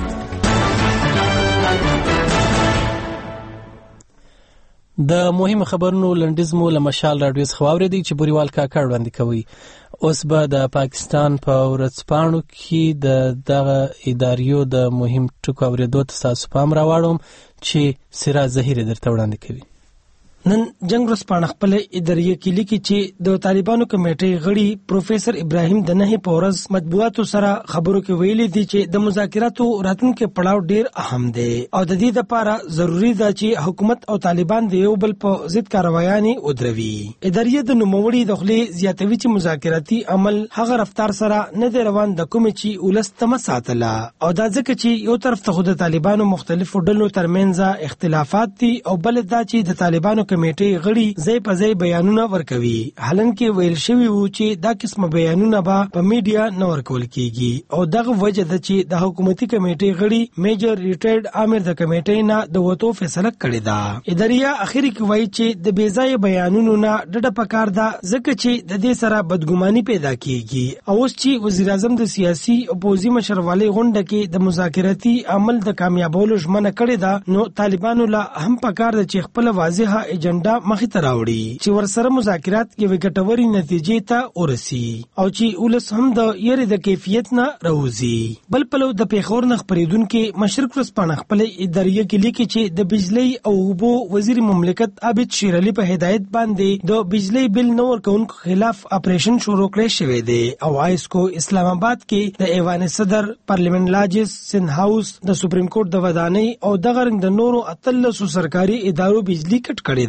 د مهمو خبرونو لنډیز مو له مشال راډیو څخه واورېدی چې بوریوال کاکړ وړاندې کوي. اوس به د پاکستان په ورځپاڼو کې د دغه اداریو د مهم ټکو اورېدو ته ستاسو پام راوړم چې سراج ظهیري درته وړاندې کوي. نن جنگ ورځپاڼه خپل اداریه کې لیکي چې د طالبانو کمیټې غړي پروفیسور ابراهیم د نه په ورځ مطبوعاتو سره خبرو کې ویلي دي چې د مذاکراتو راتلونکي پړاو ډیر اهم دی او د دې لپاره ضروری ده چې حکومت او طالبان د یو بل په ضد کاروایانې ودروي. اداریه د نوموړي د خلې زیاتوي چې مذاکراتي عمل هغه رفتار سره نه دی روان د کوم چې ولستمه ساتله او دا ځکه چې یو طرف ته خود طالبانو مختلفو ډلو ترمنځ اختلافات دي او بل دا چې د طالبانو کمیټې غړي ځای په ځای بیانونه ورکوي. حالانکه ویل شوی وو چې دا قسمه بیانونه به په میډیا نه ورکول کیږي او دغه وجه ده چې د حکومتي کمیټې غړي میجر ریټایرډ امیر د کمیټې نه د وټو فیصله کړې ده. اداریه اخیری کې وایي چې د بیځای بیانونو نه ډډه پکار ده ځکه چې د دې سره بدګماني پیدا کیږي. او اوس چې وزیر اعظم د سیاسي او پوځي مشروالۍ غونډه کې د مذاکراتي عمل د کامیابولو ژمنه کړې ده نو طالبانو لا هم پکار ده چې خپل واضحه ایجنډا مخې ته راوړي چې ورسره مذاکرات کې وګټوري نتیجې ته ورسي او چې ولس هم د یری د کیفیت نه راوځي. بل پلو د پیښور نه خبرېدونکو مشرق ورځپاڼه خپل اداریه کې لیکي چې د بجلی او اوبو وزیر مملکت عابد شیر علي په هدایت باندې د بجلی بل نو ورکوونکو خلاف اپریشن شروع کړی شوی دی او آیسکو اسلام آباد کې د ایوان صدر پارلیمنت لاجس سن هاوس د سپریم کورټ د ودانۍ او د غرنګ د نورو 13 سرکاري ادارو بجلی کټ کړی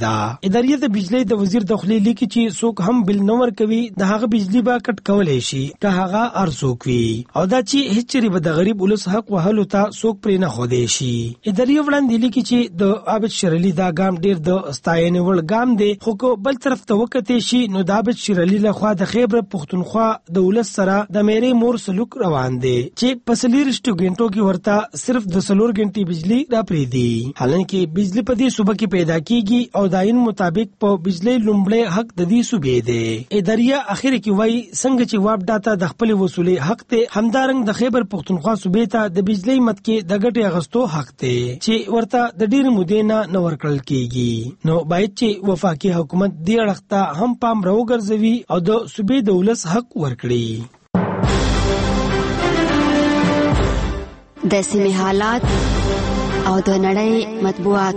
ده. ادارې د بجلی د وزیر داخلي لیکي چې څوک هم بل نه ورکوي د هغه بجلی به کټ کولای شي که هغه ارزوک وي او دا چې هیڅ چیرې به د غریب ولس حق وهلو ته څوک پرې نه ښودی شي. ادارې وړاندې لیکي چې د عابد شیر علي دا ګام ډیر د ستاینې وړ ګام دی، خو که بل طرف ته وکتې شي نو د عابد شیر علي لخوا د خیبر پښتونخوا د ولس سره د میرې مور سلوک روان دی چې په 40 غنټو کې ورته صرف د 4 غنټې بجلی راپرېږدي. حالانکه بجلی په دې صوبه کې پیدا کیږي او د عین مطابق په بجلی لومړی حق د دې صوبې دی. ادارې اخر کې وایي څنګه چې وابډا ته د خپل وصولې حق ته، همدارنګ د خیبر پښتونخوا صوبې ته د بجلی متکې د ګټې اغستو حق ته چې ورته د ډېر مودې نه ورکړل کیږي. نو باید چې وفاقي حکومت دې اړخ ته هم پام راوګرځوي او د صوبې د ولس حق ورکړي. د سیمې حالات او د نړۍ مطبوعات.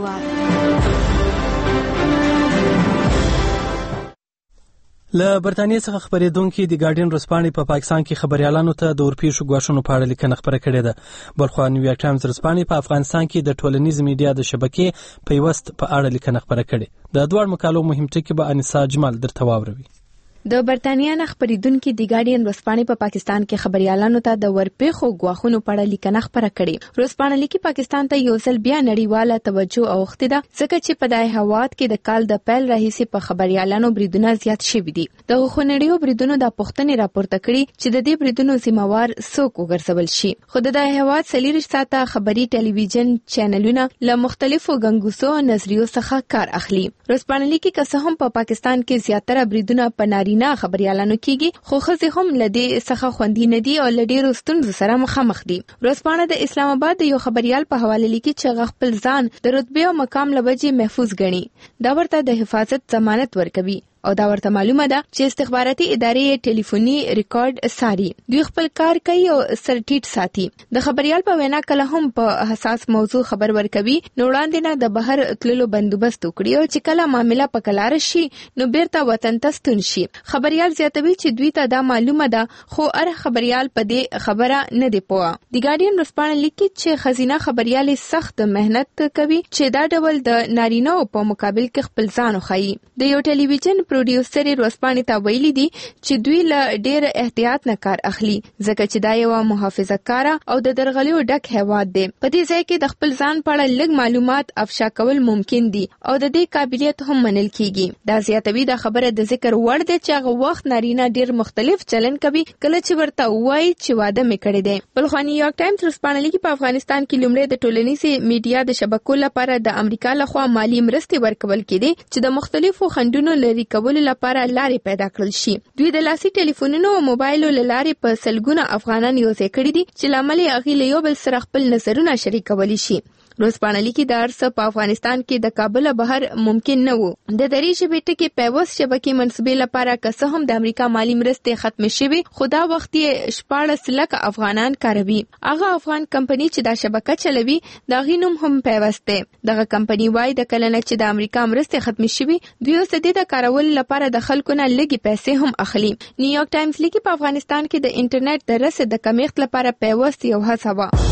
له برتانیې څخه خبرېدونکي د ګارډین ورځپاڼې په پاکستان کې خبريالانو ته د اورپېښو ګواښونو په اړه لیکنه خپره کړې ده. بلخوا نیویارک ټایمز ورځپاڼې په افغانستان کې د ټولنیز میډیا د شبکې پیوست په اړه لیکنه خپره کړې. د دوه مقالو مهم ټکي به انیسا جمال درته واوروي. د برتانیا نه خبرېدونکي د ګارډین ورځپاڼې په پاکستان کې خبريالانو ته د ورپېښو ګواښونو په اړه لیکنه خپره کړې. ورځپاڼه لیکي پاکستان ته یو ځل بیا نړیواله توجه اوښتې ده ځکه چې په دای هواد کې د کال د پیل راهیسې په خبريالانو بریدونه زیات شوي دي. د خونړیو بریدونو د پوښتنې راپورته کړي چې د دې بریدونو ذمہوار څوک وګرځول شي. خو د دای هواد 40 ساعته خبري ټلویزیون چینلونه له مختلفو ګنګوسو نظریو څخه کار اخلي. ورځپاڼه لیکي که څه هم په پاکستان کې زیاتره بریدونه په نارینه خبريالانو کېږي، خو ښځې هم له دې څخه خوندي نه دي او له ډېرو ستونزو سره مخامخ دي. ورځپاڼه د اسلام آباد د یو خبريال په حواله لیکي چې هغه خپل ځان د رتبې او مقام له وجې محفوظ ګڼي. دا ورته د حفاظت ضمانت ورکوي او دا ورته معلومه ده چې استخباراتي ادارې ټلیفوني ریکارډ ساري. دوی خپل کار کوي او سر ټیټ ساتي. د خبريال په وینا کله هم په حساس موضوع خبر ورکوي نو وړاندې نه د بهر تللو بندوبست وکړي او چې کله معامله په کلار شي نو بیرته وطن ته ستون شي. خبريال زیاتوي چې دوی ته دا معلومه ده خو هر خبريال په دې خبره نه دی پوه. د ګارډین ورځپاڼه لیکي چې خزینه خبريال سخت مهنت کوي چې دا ډول د نارینه په مقابل کې خپل ځان وښيي. د یو ټلویزیون پروډیوسر ورځپاڼې ته ویلي دي چې دوی له ډېر احتیاط نه کار اخلي ځکه چې دا یو محافظه‌کاره او د درغلیو ډک هیواد دی. په دې ځای کې د خپل ځان په اړه لږ معلومات افشا کول ممکن دي او د دې قابلیت هم منل کیږي. دا زیاتوي د خبره د ذکر وړ دی چې هغه وخت نارینه ډېر مختلف چلن کوي کله چې ورته وایي چې واده مې کړی دی. بلخوا نیویارک ټایمز ورځپاڼه لیکي په افغانستان کې لومړی د ټولنیزې میډیا د شبکو لپاره د امریکا لخوا مالی مرستې ورکول کېدې چې د مختلفو خنډونو لرې کولو لپاره لارې پیدا کړل شي. دوی د لاسي ټلیفونونو او موبایلو له لارې په سلګونه افغانان یوځای کړي دي چې له امله هغوی له یو بل سره خپل نظرونه شریکولی شي. ورځپاڼه لیکي دا هر څه په افغانستان کې د کابل بهر ممکن نه وو. د دري ژبې ټکي پیوست شبکې منصوبې لپاره که څه هم د امریکا مالی مرستې ختمې شوې خو دا وخت یې 14 لکه افغانان کاروي. هغه افغان کمپنۍ چې دا شبکه چلوي د هغې نوم هم پیوست دی. دغه کمپنۍ وایي د کله نه چې د امریکا مرستې ختمې شوې دوی اوس د دې د کارولو لپاره د خلکو نه لږې پیسې هم اخلي. نیویارک ټایمز لیکي په افغانستان کې د انټرنیټ د رسد د کمیښت لپاره پیوست یو هڅه وه.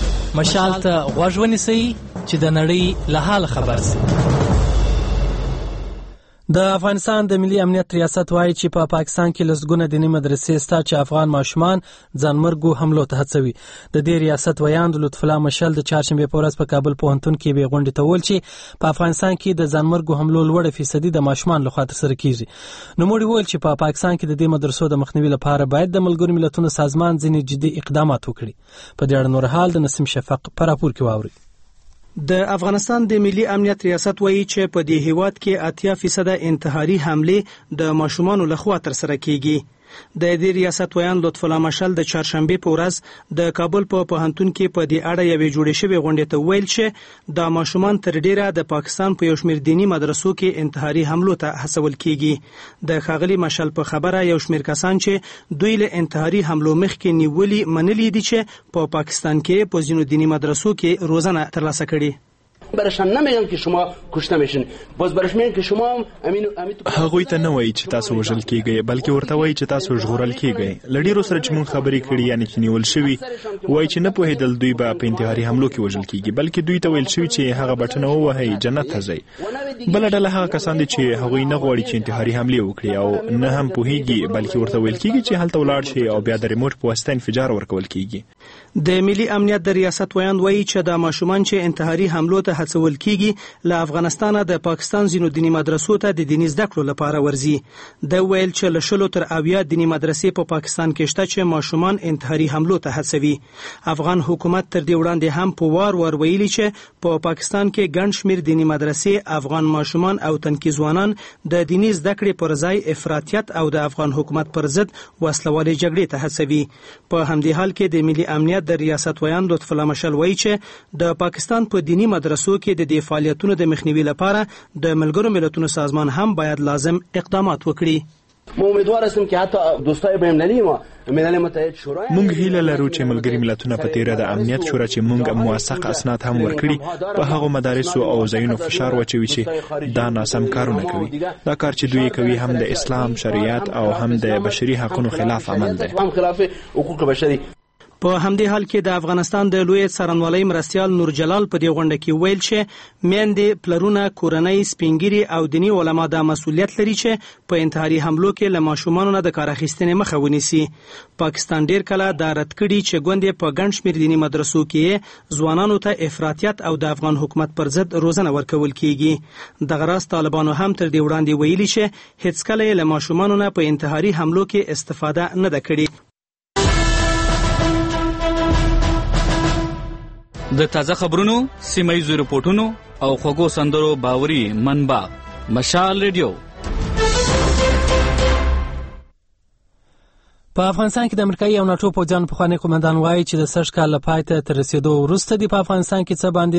مشال ته غوږ ونیسئ چې د نړۍ له حال خبر شئ. د افغانستان د ملي امنیت ریاست وایي چې په پاکستان کې لسګونه دیني مدرسې شته چې افغان ماشومان ځانمرګو حملو ته هڅوي. د دې ریاست ویاند لطف الله مشل د چهارشنبې په ورځ په کابل پوهنتون کې به غونډې ته وویل چې په افغانستان کې د ځانمرګو حملو لوړه فیصدي د ماشومان لخوا ترسره کیږي. نوموړي وویل چې په پاکستان کې د دې مدرسو د مخنیوي لپاره باید د ملګرو ملتونو سازمان ځینې جدي اقدامات وکړي. په دې اړه نور حال د نسیم شفق په راپور کې واوري. د افغانستان د ملي امنیت ریاست وایي چې په دې هیواد کې 80% انتحاري حمله د ماشومان لخوا ترسره کیږي. د دې ریاست ویان لطف الله مشل د چهارشنبه په ورځ د کابل په پوهنتون کې په دې اړه یوې جوړې شوې غونډې ته ویل چې د ماشومان تر ډیره د پاکستان په یو شمېر دینی مدرسو کې انتحاري حملو ته هڅول کیږي. د ښاغلي مشل په خبره یو شمېر کسان چې دوی له انتحاري حملو مخکې نیولي منلي دي چې په پاکستان کې په ځینو دینی مدرسو کې روزنه ترلاسه کړي. برایشان نمیگن که شما کشته میشین، باز برایش میگن که شما هغوی ته نه وایي چې تاسو وژل کیږئ، بلکې ورته وایي چې تاسو ژغورل کیږئ. له ډیرو سره چې مونږ خبرې کړي یعنی چې نیول شوي وایي چې نه پوهېدل دوی به په انتحاري حملو کې وژل کیږي، بلکې دوی ته ویل شوي چې هغه بټنه ووهئ جنت ته ځئ. بله ډله هغه کسان دي چې هغوی نه غواړي چې انتحاري حملې وکړي او نه هم پوهېږي، بلکې ورته ویل کیږي چې هلته ولاړ شي او بیا د ریموټ په واسطه انفجار ورکول کیږي. د ملي امنیت د ریاست ویاند وایي چې د ماشومان چې انتحاري حملو ته هڅول کیږي له افغانستانه د پاکستان ځینو دیني مدرسو ته د دیني زده کړو لپاره ورځي. د ویل چې له 100 تر 80 دیني مدرسې په پاکستان کې شته چې ماشومان انتحاري حملو ته هڅوي. افغان حکومت تر دې وړاندې هم په وار ویلي چې په پاکستان کې ګڼ شمېر دیني مدرسې افغان ماشومان او تنکي ځوانان د دیني زده کړې پر ځای افراطیت او د افغان حکومت پر ضد وسلوالې جګړې ته هڅوي. په همدې حال کې د ملي امنیت د ریاست ویاند لطف الله مشال وایي چې د پاکستان په دینی مدرسو کې د دې فعالیتونو د مخنیوي لپاره د ملګرو ملتونو سازمان هم باید لازم اقدامات وکړي. ما امیدوار هستم که حتی دوستای بین‌المللی ما ملل متحد شورا مونږ هیله لرو چې ملګري ملتونه په تیره د امنیت شورا چې مونږ موثق اسناد هم ورکړي په هغو مدارسو او ځایونو فشار واچوي چې دا ناسم کارونه کوي. دا کار چې دوی کوي هم د اسلام شریعت او هم د بشري حقوقو خلاف عمل دی. خلاف حقوق بشري. په همدې حال کې د افغانستان د لوی څارنوالۍ مرستیال نور جلال په دې غونډه کې ویل چې میندې، پلرونه، کورنۍ، سپینګیري او دیني علما د مسؤلیت لري چې په انتحاري حملو کې له ماشومانو نه د کار اخیستنې مخه ونیسي. پاکستان ډیر کله دا رد کړي چې ګوندې په ګڼ شمېر دیني مدرسو کې ځوانانو ته افراطیت او د افغان حکومت پر ضد روزنه ورکول کیږي. دغه راز طالبانو هم تر دې وړاندې ویلي چې هیڅکله یې له ماشومانو نه په انتحاري حملو کې استفاده نه ده کړې. د تازه خبرونو، سیمایي رپورټونو او خوږو سندرو باوري منبع مشال ریډیو. په افغانستان کې د امریکایي او ناتو پوځیانو پخوانی قومندان وایي چې د سږ کال له پای ته تر رسیدو وروسته د افغانستان کې څه باندې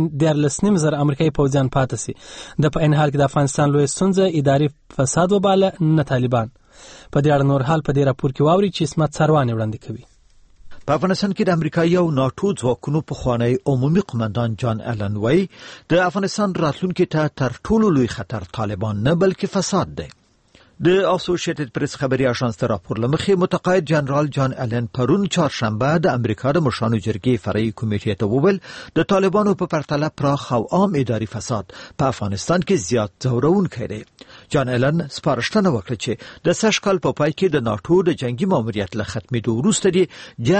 13.5 امریکایي پوځیان پاتې سي. د په عین حال کې د افغانستان لوی ستونزه اداري فساد وباله، نه طالبان. په دې اړه نور حال په دې راپور کې واوري چې اسمت سروان وړاندې کوي. په افغانستان کې د امریکایي او ناتو ځواکونو پخوانی عمومي قومندان جان الن وایي د افغانستان راتلونکي ته تر ټولو لوی خطر طالبان نه بلکې فساد دی. د اسوسییټډ پریس خبري اژانس ته راپور لمخې متقاعد جنرال جان الن پرون چهارشنبه د امریکا د مشرانو جرګې فرعي کمیټې ته وویل د طالبانو په پرتله پراخ او عام اداري فساد په افغانستان کې زیات ځورونکی دی. جان الن سپارښتنه وکړه چې د سږ کال په پای کې د ناتو د جنگي ماموریت له ختمېدو وروسته د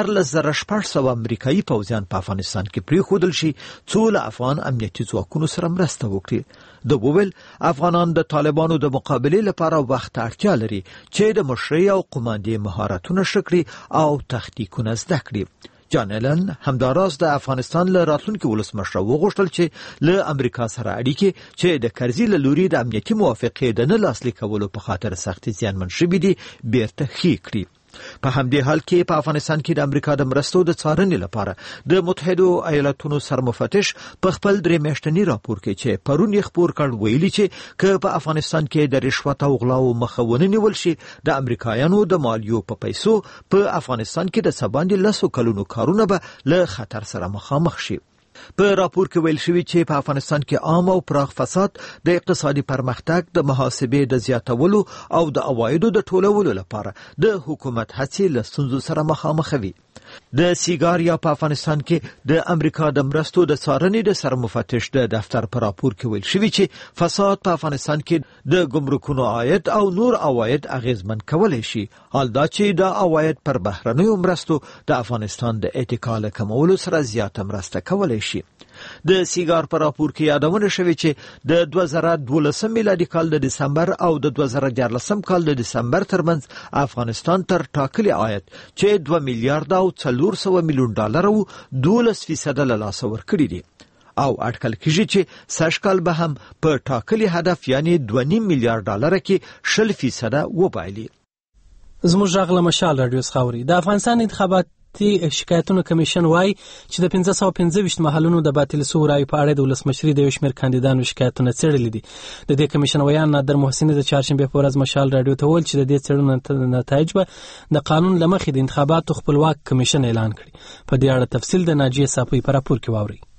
14,600 امریکایي پوځیان په افغانستان کې پرېښودل شي څو له افغان امنیتي ځواکونو سره مرسته وکړي. د وویل افغانان د طالبانو د مقابلې لپاره وخت اړتیا لري چې د مشرۍ او قماندې مهارتونه شکړي او تخنیکونه زده کړي. جان الن همداراز د افغانستان له راتلونکي ولسمشر وغوښتل چې له امریکا سره اړیکې چې د کرزي له لوري د امنیتي موافقې د نه لاسلیک کولو په خاطر سختي زیانمن شوي دي بیرته ښې کړي. په همدې حال کې په افغانستان کې د امریکا د مرستو د څارنې لپاره د متحدو ایالاتونو سرمفتش په خپل 3 میاشتني راپور کې چې پرون یې خپور کړ ویلي چې که په افغانستان کې د رشوت او غلاو مخه ونیول شي د امریکایانو د مالیو په پیسو په افغانستان کې د سباندې 10 کلونو کارونه به له خطر سره مخامخ شي. په راپور کې ویل شوی چې په افغانستان کې عام او پراخ فساد د اقتصادي پرمختګ د محاسبې د زیاتولو او د عوایدو د ټولولو لپاره د حکومت هڅې له ستونزو سره مخامخ وي. د سیګاریا په افغانستان کې د امریکا د مرستو د څارنې د سرمفتش د دفتر په راپور کې ویل شوی چې فساد په افغانستان کې د ګمرکونو عاید او نور عواید اغیزمن کولای شي، حال دا چې د عواید پر بهرنیو مرستو د افغانستان د اتکا له کمولو سره زیاته مرسته کولای شي. د سیګار په راپور کې یادونه شوې چې د 2012 میلادي کال د دسمبر او د 2014 کال د دسمبر ترمنځ افغانستان تر ټاکلي عاید چې 2 میلیارډ او 400 میلیون ډالر او 12% له لاسه ورکړي دي او اټکل کېږي چې سږ کال به هم په ټاکلي هدف یعنی 2.5 میلیارډ ډالر کې 0% وبایلي. زموږ غږ مشال رادیو خاوري د افغانستان انتخابات شکایتونو کمیشن وایي چې د 525 محلونو د باطل سوو رایو په اړه د ولسمشري د یو شمېر کاندیدانو شکایتونه څېړلي دي. د دې کمیشن ویان نادر محسني د چهارشنبې په ورځ مشال رادیو ته وویل چې د دې څېړنو نتایج به د قانون له مخې د انتخاباتو خپلواک کمیشن اعلان کړي. په دې اړه تفصیل د ناجیه صافی په راپور کې واورئ.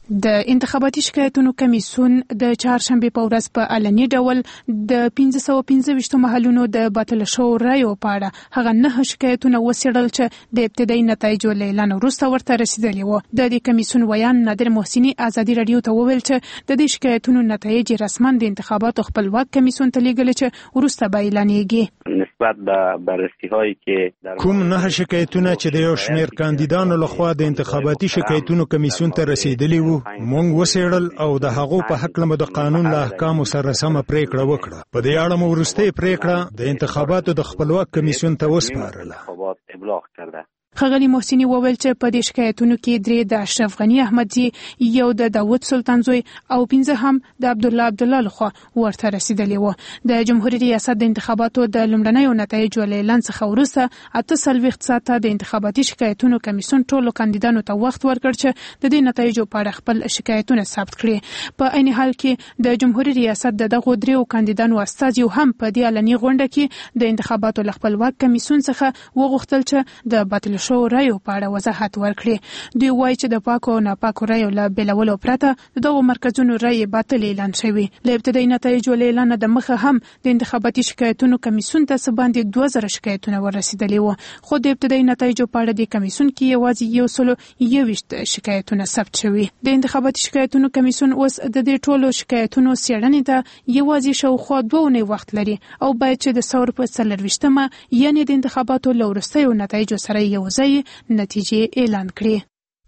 د انتخاباتي شکایتونو کمیسیون د چهارشنبه په ورځ په علني ډول د 1525 محلونو د باطل شوو رایو په اړه هغه 9 شکایتونه وڅېړل چې د ابتدایي نتایجو له اعلان وروسته ورته رسیدلي وو. د دې کمیسیون ویان نادر محسني ازادي رادیو ته وویل چې د دې شکایتونو نتایج رسما د انتخاباتو خپلواک کمیسیون ته لیږل چې وروسته به اعلانېږي. نسبت به بررسی‌هایی که کوم 9 شکایتونه چې د یو شمېر کاندیدانو لخوا د انتخاباتي شکایتونو کمیسیون ته رسیدلي وو مونږ وڅېړل او د هغو په حق له د قانون له احکامو سره سمه پریکړه وکړه. په دې اړه مو وروستۍ پریکړه د انتخاباتو د خپلواک کمیسیون ته وسپارله. ښاغلي محسني وویل چې په دې شکایتونو کې 3 د اشرف غني احمدزي، یو د داوود سلطان زوی او 15 هم د عبدالله لخوا ورته رسیدلي وو. د جمهوریت ریاست د انتخاباتو د لومړنیو نتایجو له اعلان څخه وروسته 48 ساعته د انتخاباتي شکایتونو کمیسیون ټولو کاندیدانو ته وخت ورکړ چې د دې نتایجو په اړه خپل شکایتونه ثبت کړي. په عین حال کې د جمهوریت ریاست دغه 3 کاندیدانو استازي هم په دې علني غونډه کې د انتخاباتو له خپلواک کمیسیون څخه وغوښتل چې د باطل شو رایو په اړه وضاحت ورکړي. دوی وایي چې د پاکو او ناپاکو رایو له بیلولو پرته دغه مرکزونو رایې باطل اعلان شوي. له ابتدایي نتایجو له اعلانه د مخه هم د انتخاباتي شکایتونو کمیسیون ته څه باندې 2000 شکایتونه ورسېدلي وو، خو د ابتدایي نتایجو په اړه د کمیسیون کې یوازې 121 شکایتونه ثبت شوي. د انتخاباتي شکایتونو کمیسیون اوس د دې ټولو شکایتونو څېړنې ته یوازې شاوخوا 2 اونۍ وخت لري او باید چې د ثور په 24مه یعنې د انتخاباتو له وروستیو نتایجو سره یوځای نتیجې اعلان کړي.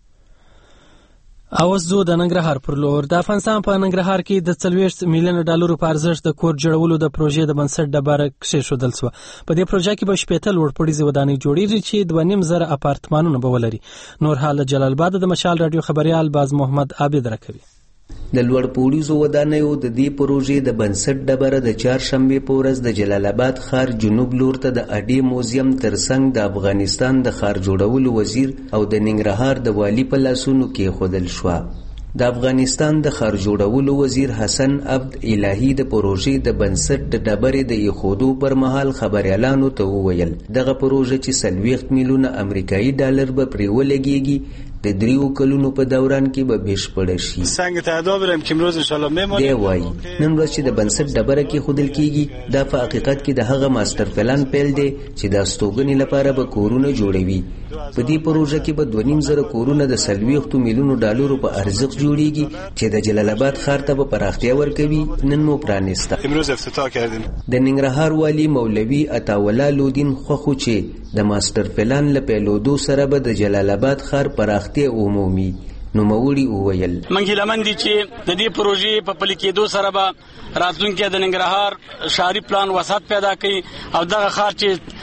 اوس زه د ننګرهار پر لور. د افغانستان په ننګرهار کې د 40 میلیون ډالرو په ارزښت د کور جوړولو د پروژې د بنسټ ډبره کېښودل شوه. په دې پروژه کې به 70 لوړپوړیزې ودانۍ جوړېږي چې 2.5 اپارتمانونه به ولري. نور حال جلال آباد د مشال رادیو خبريال باز محمد عابد راکوي. د لوړپوړیزو ودانیو د دې پروژې د بنسټ ډبره د چهارشنبې په ورځ د جلال آباد ښار جنوب لور ته د اډې موزیم ترڅنګ د افغانستان د ښار جوړولو وزیر او د ننګرهار د والي په لاسونو کېښودل شوه. د افغانستان د ښار جوړولو وزیر حسن عبد الهی د پروژې د بنسټ د ډبرې د ایښودو پر مهال خبريالانو ته وویل دغه پروژه چې 40 میلیونه امریکایي ډالر به پرې ولګېږي د 3 کلونو په دوران کې به بشپړه شي. څنګه تعهد برم چې امروز ان شاء الله میمونیم. دی وایي نن ورځ چې د بنسټ ډبره کې خودل کیږي دا په حقیقت کې د هغه ماستر پلان پیل دی چې د استوګنې لپاره به کورونه جوړوي. په دې پروژه کې به 2.5 کورونه د 40 میلیونو ډالرو په ارزښت جوړیږي چې د جلال آباد ښار ته به پراختیا ورکوي. نن مو پرانیسته. امروز افتتاح کردیم. د ننګرهار والي مولوي عطاوالله لودین خو چې د ماستر پلان له پیلودو سره به د جلال آباد ښار پراختیا عمومي نوموړي وویل منګ هیلمن دي چې د دې پروژې په پلي کېدو سره به راتلونکي د ننګرهار شهري پلان وسعت پیدا کړي او دغه ښار چې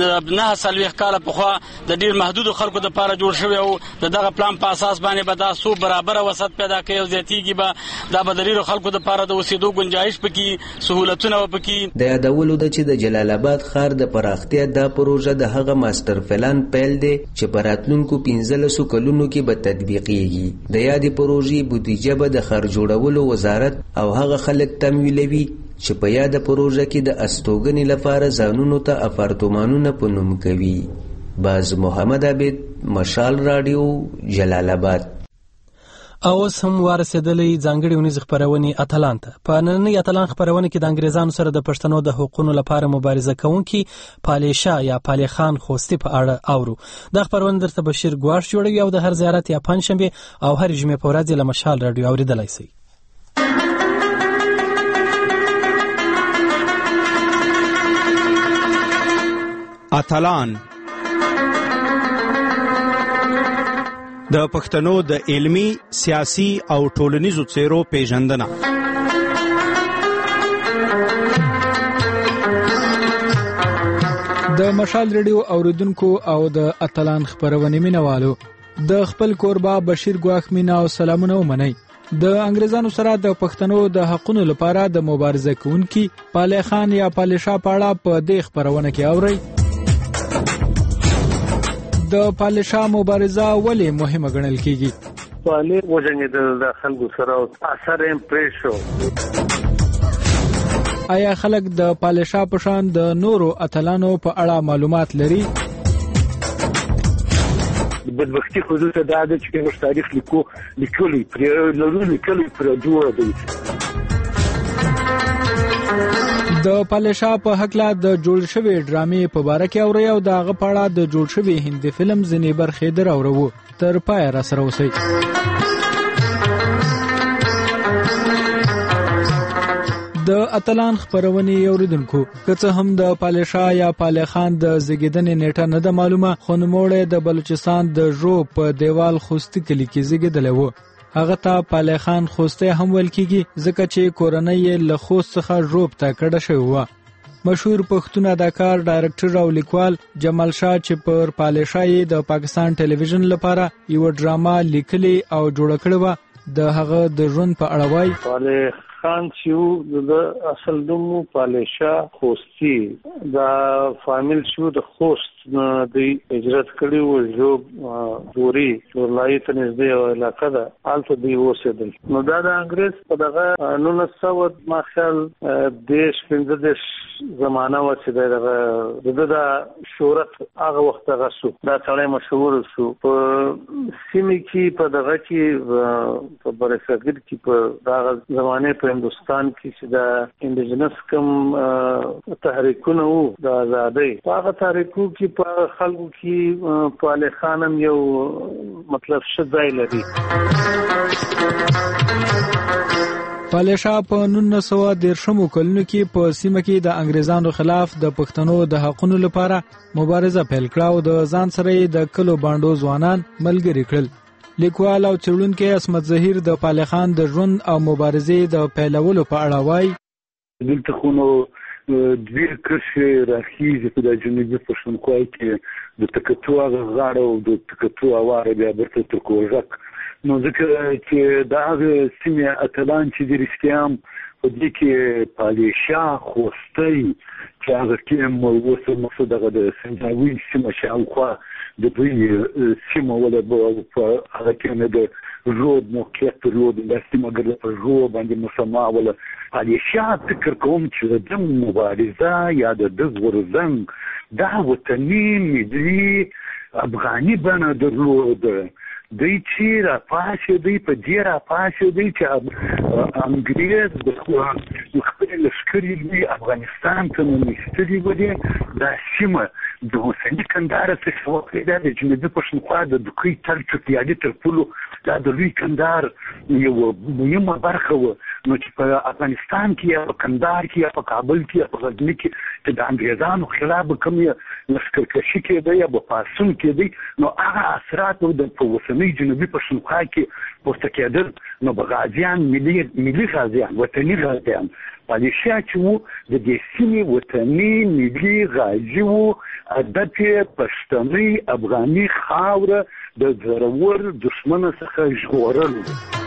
9 کاله پخوا د ډیر محدودو خلکو د پاره جوړ شوی او دغه پلان په اساس باندې به دا سو برابر وسعت پیدا کوي او زیاتیږي به دا به د ډیرو خلکو د پاره د اوسېدو گنجائش پکې سہولتونه پکې. د یادولو د چې د جلال آباد ښار د پراختیا د پروژه د هغه ماستر پلان پیل دی چې په راتلونکو 15 کلونو کې به تطبیقېږي. د یادې پروژې بودیجه به د ښار جوړولو وزارت او هغه خلک تمویلوي چې په یاده پروژه کې د استوګنې لپاره ځانونو ته اپارتمانونه په نوم کوي. باز محمد عابد مشال رادیو جلال آباد. اوس هم ورسېدلې ځانګړې ونیز خبرونه اتلان ته. په نننۍ اتلان خبرونه کې د انګریزانو سره د پښتنو د حقوقو لپاره مبارزه کوونکي پالیشا یا پالی خان خوستی په اړه اورو. د خبرونه درته بشیر ګواش جوړوي او د هر زیارت یا پنځشنبه او هر جمعې په ورځ له مشال رادیو اوریدلای شي. اتلان د پښتنو د علمی، سیاسي او ټولنیزو څیرو پیژندنه. د مشال ریډیو اوریدونکو او د اتلان خبرونه مینوالو د خپل کوربه بشیر ګواخ مینا او سلامونه ومنئ. د انګریزانو سره د پښتنو د حقوقو لپاره د مبارزه کوونکي پالی خان یا پالیشا پاړه په دې خبرونه کې اورئ. د پالیشا مبارزه ولې مهمه ګڼل کیږي؟ پالی وجنګیدل د خلکو سره اثر امپریس شو. آیا خلک د پالیشا په شان د نورو اتلانو په اړه معلومات لري؟ بدبختي خو دلته دا ده چې موږ تاریخ لیکلی پرې لرو لیکلی پرې دوه دی. د پالشا په حقله د جوړ شوی ډرامې په باره کې اوري او د هغه په اړه د جوړ شوی هندي فلم ځینې برخې در اورو. تر پای را سره اوسئ. د اتلان خبرونې اوریدونکو که څه هم د پالشا یا پاله خان د زیږیدنې نیټه نه ده معلومه، خو نوموړی د بلوچستان د ژو په دیوال خوستی کلی کې زیږیدلی و. هغه ته پاله خان خوستی هم ویل کیږي ځکه چې کورنۍ یې له خوست څخه ژوب ته کډه شوې وه. مشهور پښتون اداکار، ډایرکټر او لیکوال جمال شاه چې پر پالشا یې د پاکستان ټلویزیون لپاره یو ډراما لیکلې او جوړه کړې وه، د هغه د ژوند په اړه وایي. خان چې د اصل نوم پالشا خوستی، دا فامیل شو د خوست د هجرت کړي و جو دوري ولایت ته نږدې یو علاقه ده، هلته دوی اوسېدل. نو دا د انګریز په دغه 1900 ما خیال 15 زمانه و چې دغه شهرت هغه وخت هغه شو، دا سړی مشهور شو په سیمه کې، په دغه کې په برصغیر کې په دغه زمانه په هندوستان کې چې د انډیجنس کوم تحریکونه وو د آزادۍ، هغه تحریکو کې په خلکو کې پاله خانم یو مطلب شځای لري. پالشا په 1913 کلونو کې په سیمه کې د انګریزانو خلاف د پښتنو د حقوقو لپاره مبارزه پیل کړه او د ځان سره د کلو باندو ځوانان ملګري کړل. لیکوال او څېړونکی عصمت ظهیر د پاله خان د ژوند او مبارزې د پیلولو په اړه وایي. دلته خو نو دوی کرښې راخیږي په د جنوبي پښتونخوا کې د تکتو هغه غاړه او د تکتو اواره بیا بیرته تر کوژک، نو ځکه چې د هغه سیمې اتلان چې د رښتیا هم په دې کې پالشا خوستی چې هغه کې اوس مقصود هغه د سنجاوي سیمه شاوخوا د دوی سیمه ولا په هغه کې نه د ژوب موقعیت درلود، د سیمه ګرځه په ژوب باندې مسما ولا پالشا فکر کوم چې د مبارزه یا د غورځنګ دا وطني ملي افغاني بڼه درلوده. دوی چې راپاسې دوی په دې راپاسې دوی چې انګریز د خپل لښکرې دوی افغانستان ته ننویستلي و دي، دا سیمه د اوسني کندهار څخه وکړه د جنوبي پښتونخوا د دوکۍ تر چوپیالي تر پولو دا د لوی کندهار یو مهمه برخه وه. نو چې په افغانستان کې یا په کندهار کې یا په کابل کې یا په غزني کې چې د انګریزانو خلاف کوم لښکرکشي کېده یا په پاڅون کېده، نو هغه اثرات په اوسنۍ جنوبي پښتونخوا کې پورته کېدل. نو به غازیان ملي غازیان، وطني غازیان، پالشا چې وو د دې سیمې وطني ملي غازي وو، ادب یې پښتني افغاني خاوره د زورور دښمن څخه ژغورل.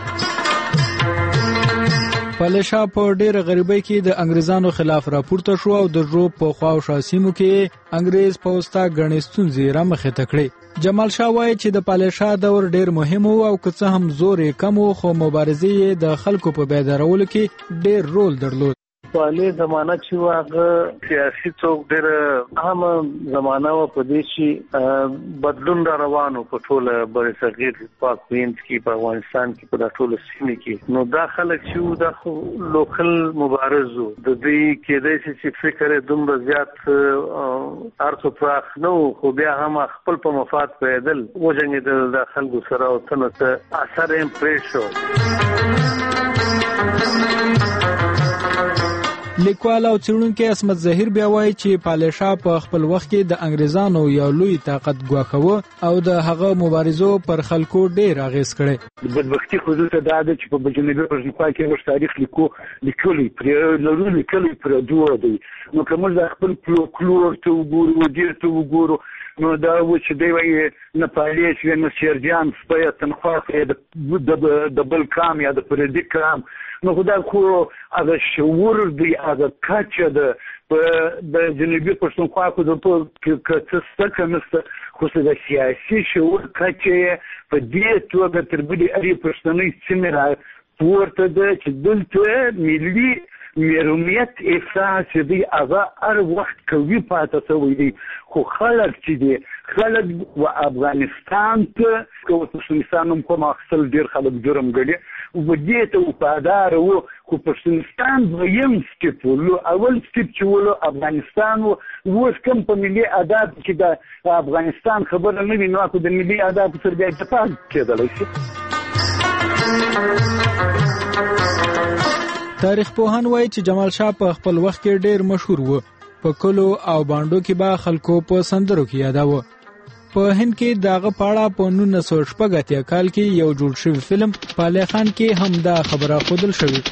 پالشا په ډېره غریبۍ کې د انګریزانو خلاف راپورته شو او د ژوب په خواوشا سیمو کې انګریز پوځ ته ګڼې ستونزې رامخې ته کړې. جمال شاه وایي چې د پالشا دور ډېر مهم و او که څه هم زور یې کم و، خو مبارزې یې د خلکو په بیدارولو کې ډېر رول درلود. پاله زمانہ چې هغه سیاسي څوک ډېر اهم زمانہ و، په دې چې بدلون را روانو په ټوله برصغیر پاک وینز کې، په افغانستان کې، په ټوله سیمه کې. نو دا خلک چې دا لوکل مبارز وو، د دې کېدای شي چې فکر یې دومره زیات ارث پراخ نه و، خو بیا هم خپل په مفاد پیدل وجنګېدل د خلکو سره او تنه ته اثر یې پرې شو. لیکوال او څېړونکی عصمت ظهیر بیا وایي چې پالشا په خپل وخت کې د انګریزانو یو لوی طاقت ګواښه او د هغه مبارزو پر خلکو ډېر اغېز کړی. بدبختي خو دلته دا ده چې په جنوبي پښتونخوا کې موږ تاریخ لیکلی پرې لرو، لیکلی پرې دوه دی. نو که موږ د خپل فولکلور ته وګورو، ودیر ته وګورو، نو دا و چې دی وایي نه پالیش وي نه سیرجان سپیه تنخوا د بل کام یا د پردي کام. نو خو دا خو هغه شعور دی، هغه کچه ده د جنوبي پښتونخوا کې که څه څه نشته، خو د سیاسي شعور کچه یې په دې توګه تر بلې اړې پښتنۍ سیمې را پورته ده چې دلته ملي محرومیت احساس دی هغه هر وخت کوي پاتې شوی دی خو خلک چې دی خلک و افغانستان ته که پښتونستان هم کوم اخصل ډیر خلک جرم ګڼي و دې ته وفادار وو خو پښتونستان دویم سټیپ ولو اول سټیپ چې ولو افغانستان اوس کوم په ملي آداب کې د افغانستان خبره نه وي نو د ملي آداب سره بیا اتفاق کېدلی شي. تاریخ پوهان وایي چې جمال شاه په خپل وخت کې ډیر مشهور و. په کلو او باندو کې به خلکو په سندرو کې یاداوه. په هند کې داغه پاړه په 1980 کال کې یو جوړ شوی فلم پاله خان کې هم دا خبره خودل شوی.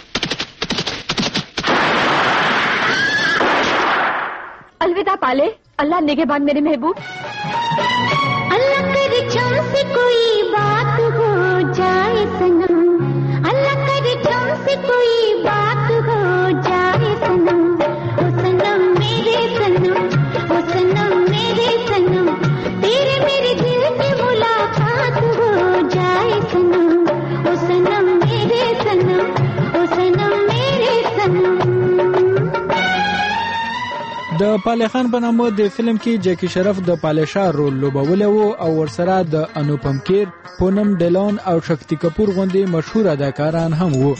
अलविदा पाले, अल्लाह निगहबान मेरे महबूब. अल्लाह करे तुमसे कोई बात हो जाए सनम, अल्लाह करे तुमसे कोई बात हो जाए सनम, ओ सनम मेरे सनम, ओ सनम मेरे सनम, तेरे मेरे दिल की मुलाकात हो जाए सनम, ओ सनम मेरे सनम, ओ सनम मेरे सनम. د پاله خان په نامه د فلم کې جکی شرف د پاله شاه رول لوبولی و او ورسره د انوپم کیر، پونم ډیلون او شکتی کپور غوندې مشهور اداکاران هم وو.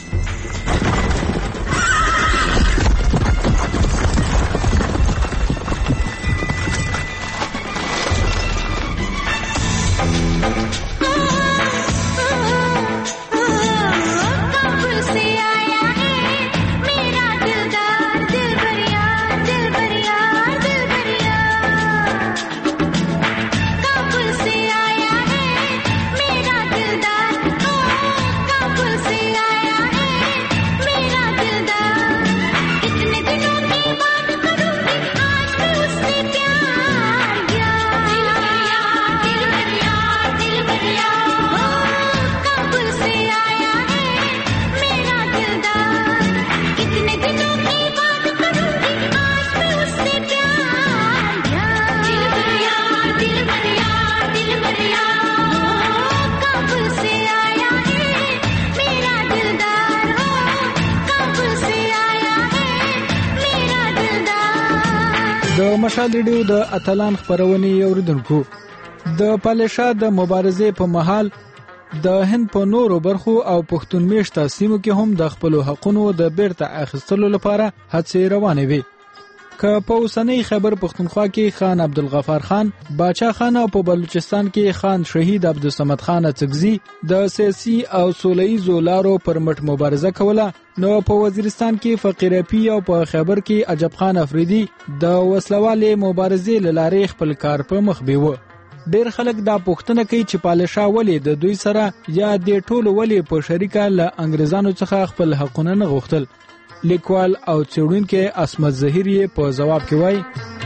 د مشال ریډیو د اتلان خبرونه اوریدونکو، د پالیشا د مبارزې په محل د هند په نورو برخو او پښتون میشته سیمو کې هم د خپل حقوقو د بیرته اخیستلو لپاره هڅې روانې وي. که په اوسنۍ خیبر پښتونخوا کې خان عبدالغفار خان، باچا خان او په بلوچستان کې خان شهید عبدالصمد خان اڅکزي د سیاسي او سوله‌ییزو لارو پر مټ مبارزه کوله، نو په وزیرستان کې فقیر اپی او په خیبر کې عجب خان افریدي د وسلوالې مبارزې لارې خپل کار په مخ بیوه. ډیر خلک دا پوښتنه کوي چې پالیشا ولې د دوی سره یا د ټولو ولې په شریکه له انګریزانو څخه خپل حقونه نه غوښتل. لیکوال او څېړونکی عصمت ظهیری په جواب کې وایي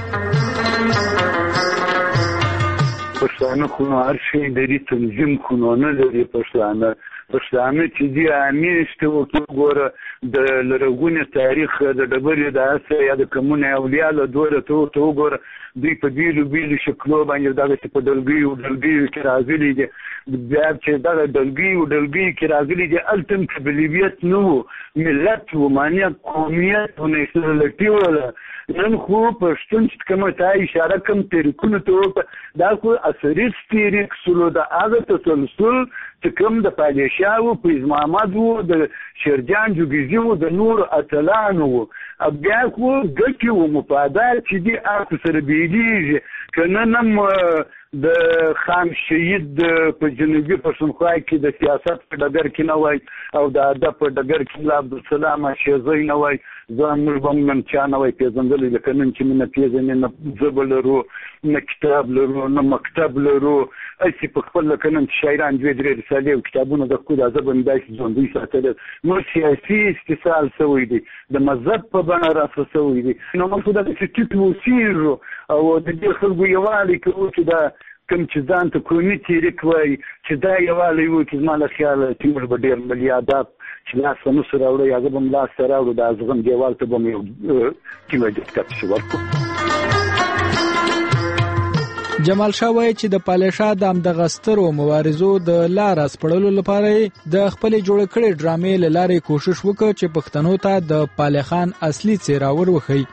پښتانه خو هر شي لري، تنظیم خو نه لري. پښتانه چې دی امیشته وګوره د لرغونی تاریخ د ډبرې د اسه یا د کومونه اولیاء له دوره ته وګوره دوی په بیلو شکلو باندې دغه په ډلګي کې راځلي دي. بیا چې دغه ډلګي کې راځلي دي التم قبلیت نو ملت و معنی قومیت و نشنالټي ولا نن خو پښتون چې کومه ته اشاره کوم تاریخونو ته دا خو اثري تاریخ سلو د هغه تسلسل چې کوم د پالیشا و پیز محمد و د شیرجان جوګیزي و د نور اتلانو و بیا خو ګټي و مفادات چې دي هغه سره بیلیږي کنه نم د خان شهید په جنوبي پښتونخوا کې د سیاست په ډګر کې نه وای او د ادب په ډګر کې عبدالسلام شیزی نه وای ځان موږ هم نن چا نه وای پیژندلی لکه نن چې موږ نه پیژنې نه ژبه لرو نه کتاب لرو نه مکتب لرو هسې په خپل لکه نن چې شاعران دوې درې رسالې او کتابونه د ښکلي ژبه مې داسې ژوندۍ ساتلی نور سیاسي استحصال شوی دی د مذهب په بڼه راسه شوی دی نو موږ خو داسې ټیټ اوسېږو او د دې خلکو یووالی کوو چې دا کوم چې ځان ته قومي تحریک وایي چې دا یووالی و چې زما له خیاله چې موږ به ډېر ملیادات چې لاس ته نسو راوړو یا زه به م لاس ته راوړو دا زغم دیوال ته به م یو ټیمه ډسکه پسې ورکړو. جمال شاه وایي چې د پالیشا د همدغه سترو مبارزو د لار اسپړلو لپاره د خپلې جوړ کړې ډرامې له لارې کوشش وکړ چې پښتنو ته د پالې خان اصلي څېره ور وښیي.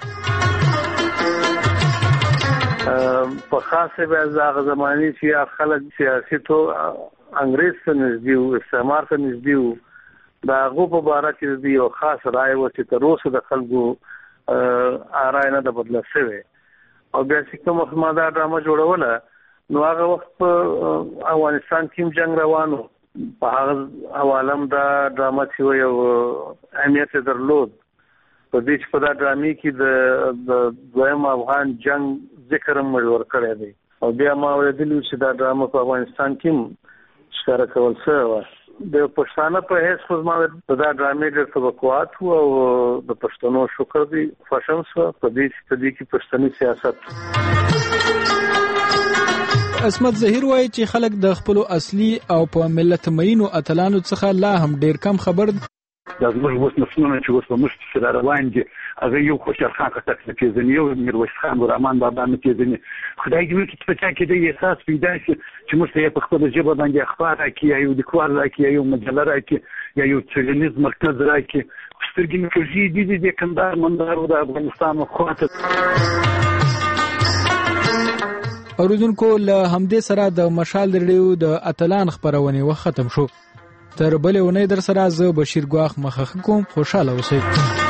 په خاصه به هغه زماني چې خلک سیاسي تو انګريز ته نږدې او استعمار ته نږدې وو دا هغه په اړه چې یو خاص رائے و چې تر اوسه د خلکو آرای نه د بدل شوی او بیا چې کوم محمد ډرامه جوړوله نو هغه وخت په افغانستان کې جنگ روانو په هغه حوالم دا ډرامه چې یو اهمیت درلود په دې چې په دا ډرامې کې د دویم افغان جنگ ذکر هم ورکړی دی او بیا ما ویلي چې دا ډرامه په افغانستان کې ښکاره کول شوی د پښتانه په هیڅ خو ما د دا ډرامې ډېر توقعات او د پښتنو شکر دی خوشم شو په دې کې پښتني سیاست. عصمت ظهیر وایي چې خلک د خپل اصلي او په ملت مینو اتلانو څخه لا هم ډېر کم خبر دي. دا زموږ اوس نسلونه چې اوس په موږ سره روان دي هغه یو خوشحال خان کتک نه پیژني یو میرویس خان او رحمان بابا نه پیژني. خدای دې وکړي چې په چا کې د احساس پیدا شي چې موږ ته په خپل ژبه باندې اخبار راکړي یا یو لیکوال راکړي یا یو مجله راکړي یا یو څېړنیز مرکز راکړي. سترګې مې کوي د کندهار مندار او د افغانستان مخاطب. اوریدونکو له همدې سره د مشال ریډیو د اتلان خبرونه وخت ختم شو. تر بلې ونې در سره زه بشیر ګواخ مخه کوم. خوشاله اوسئ.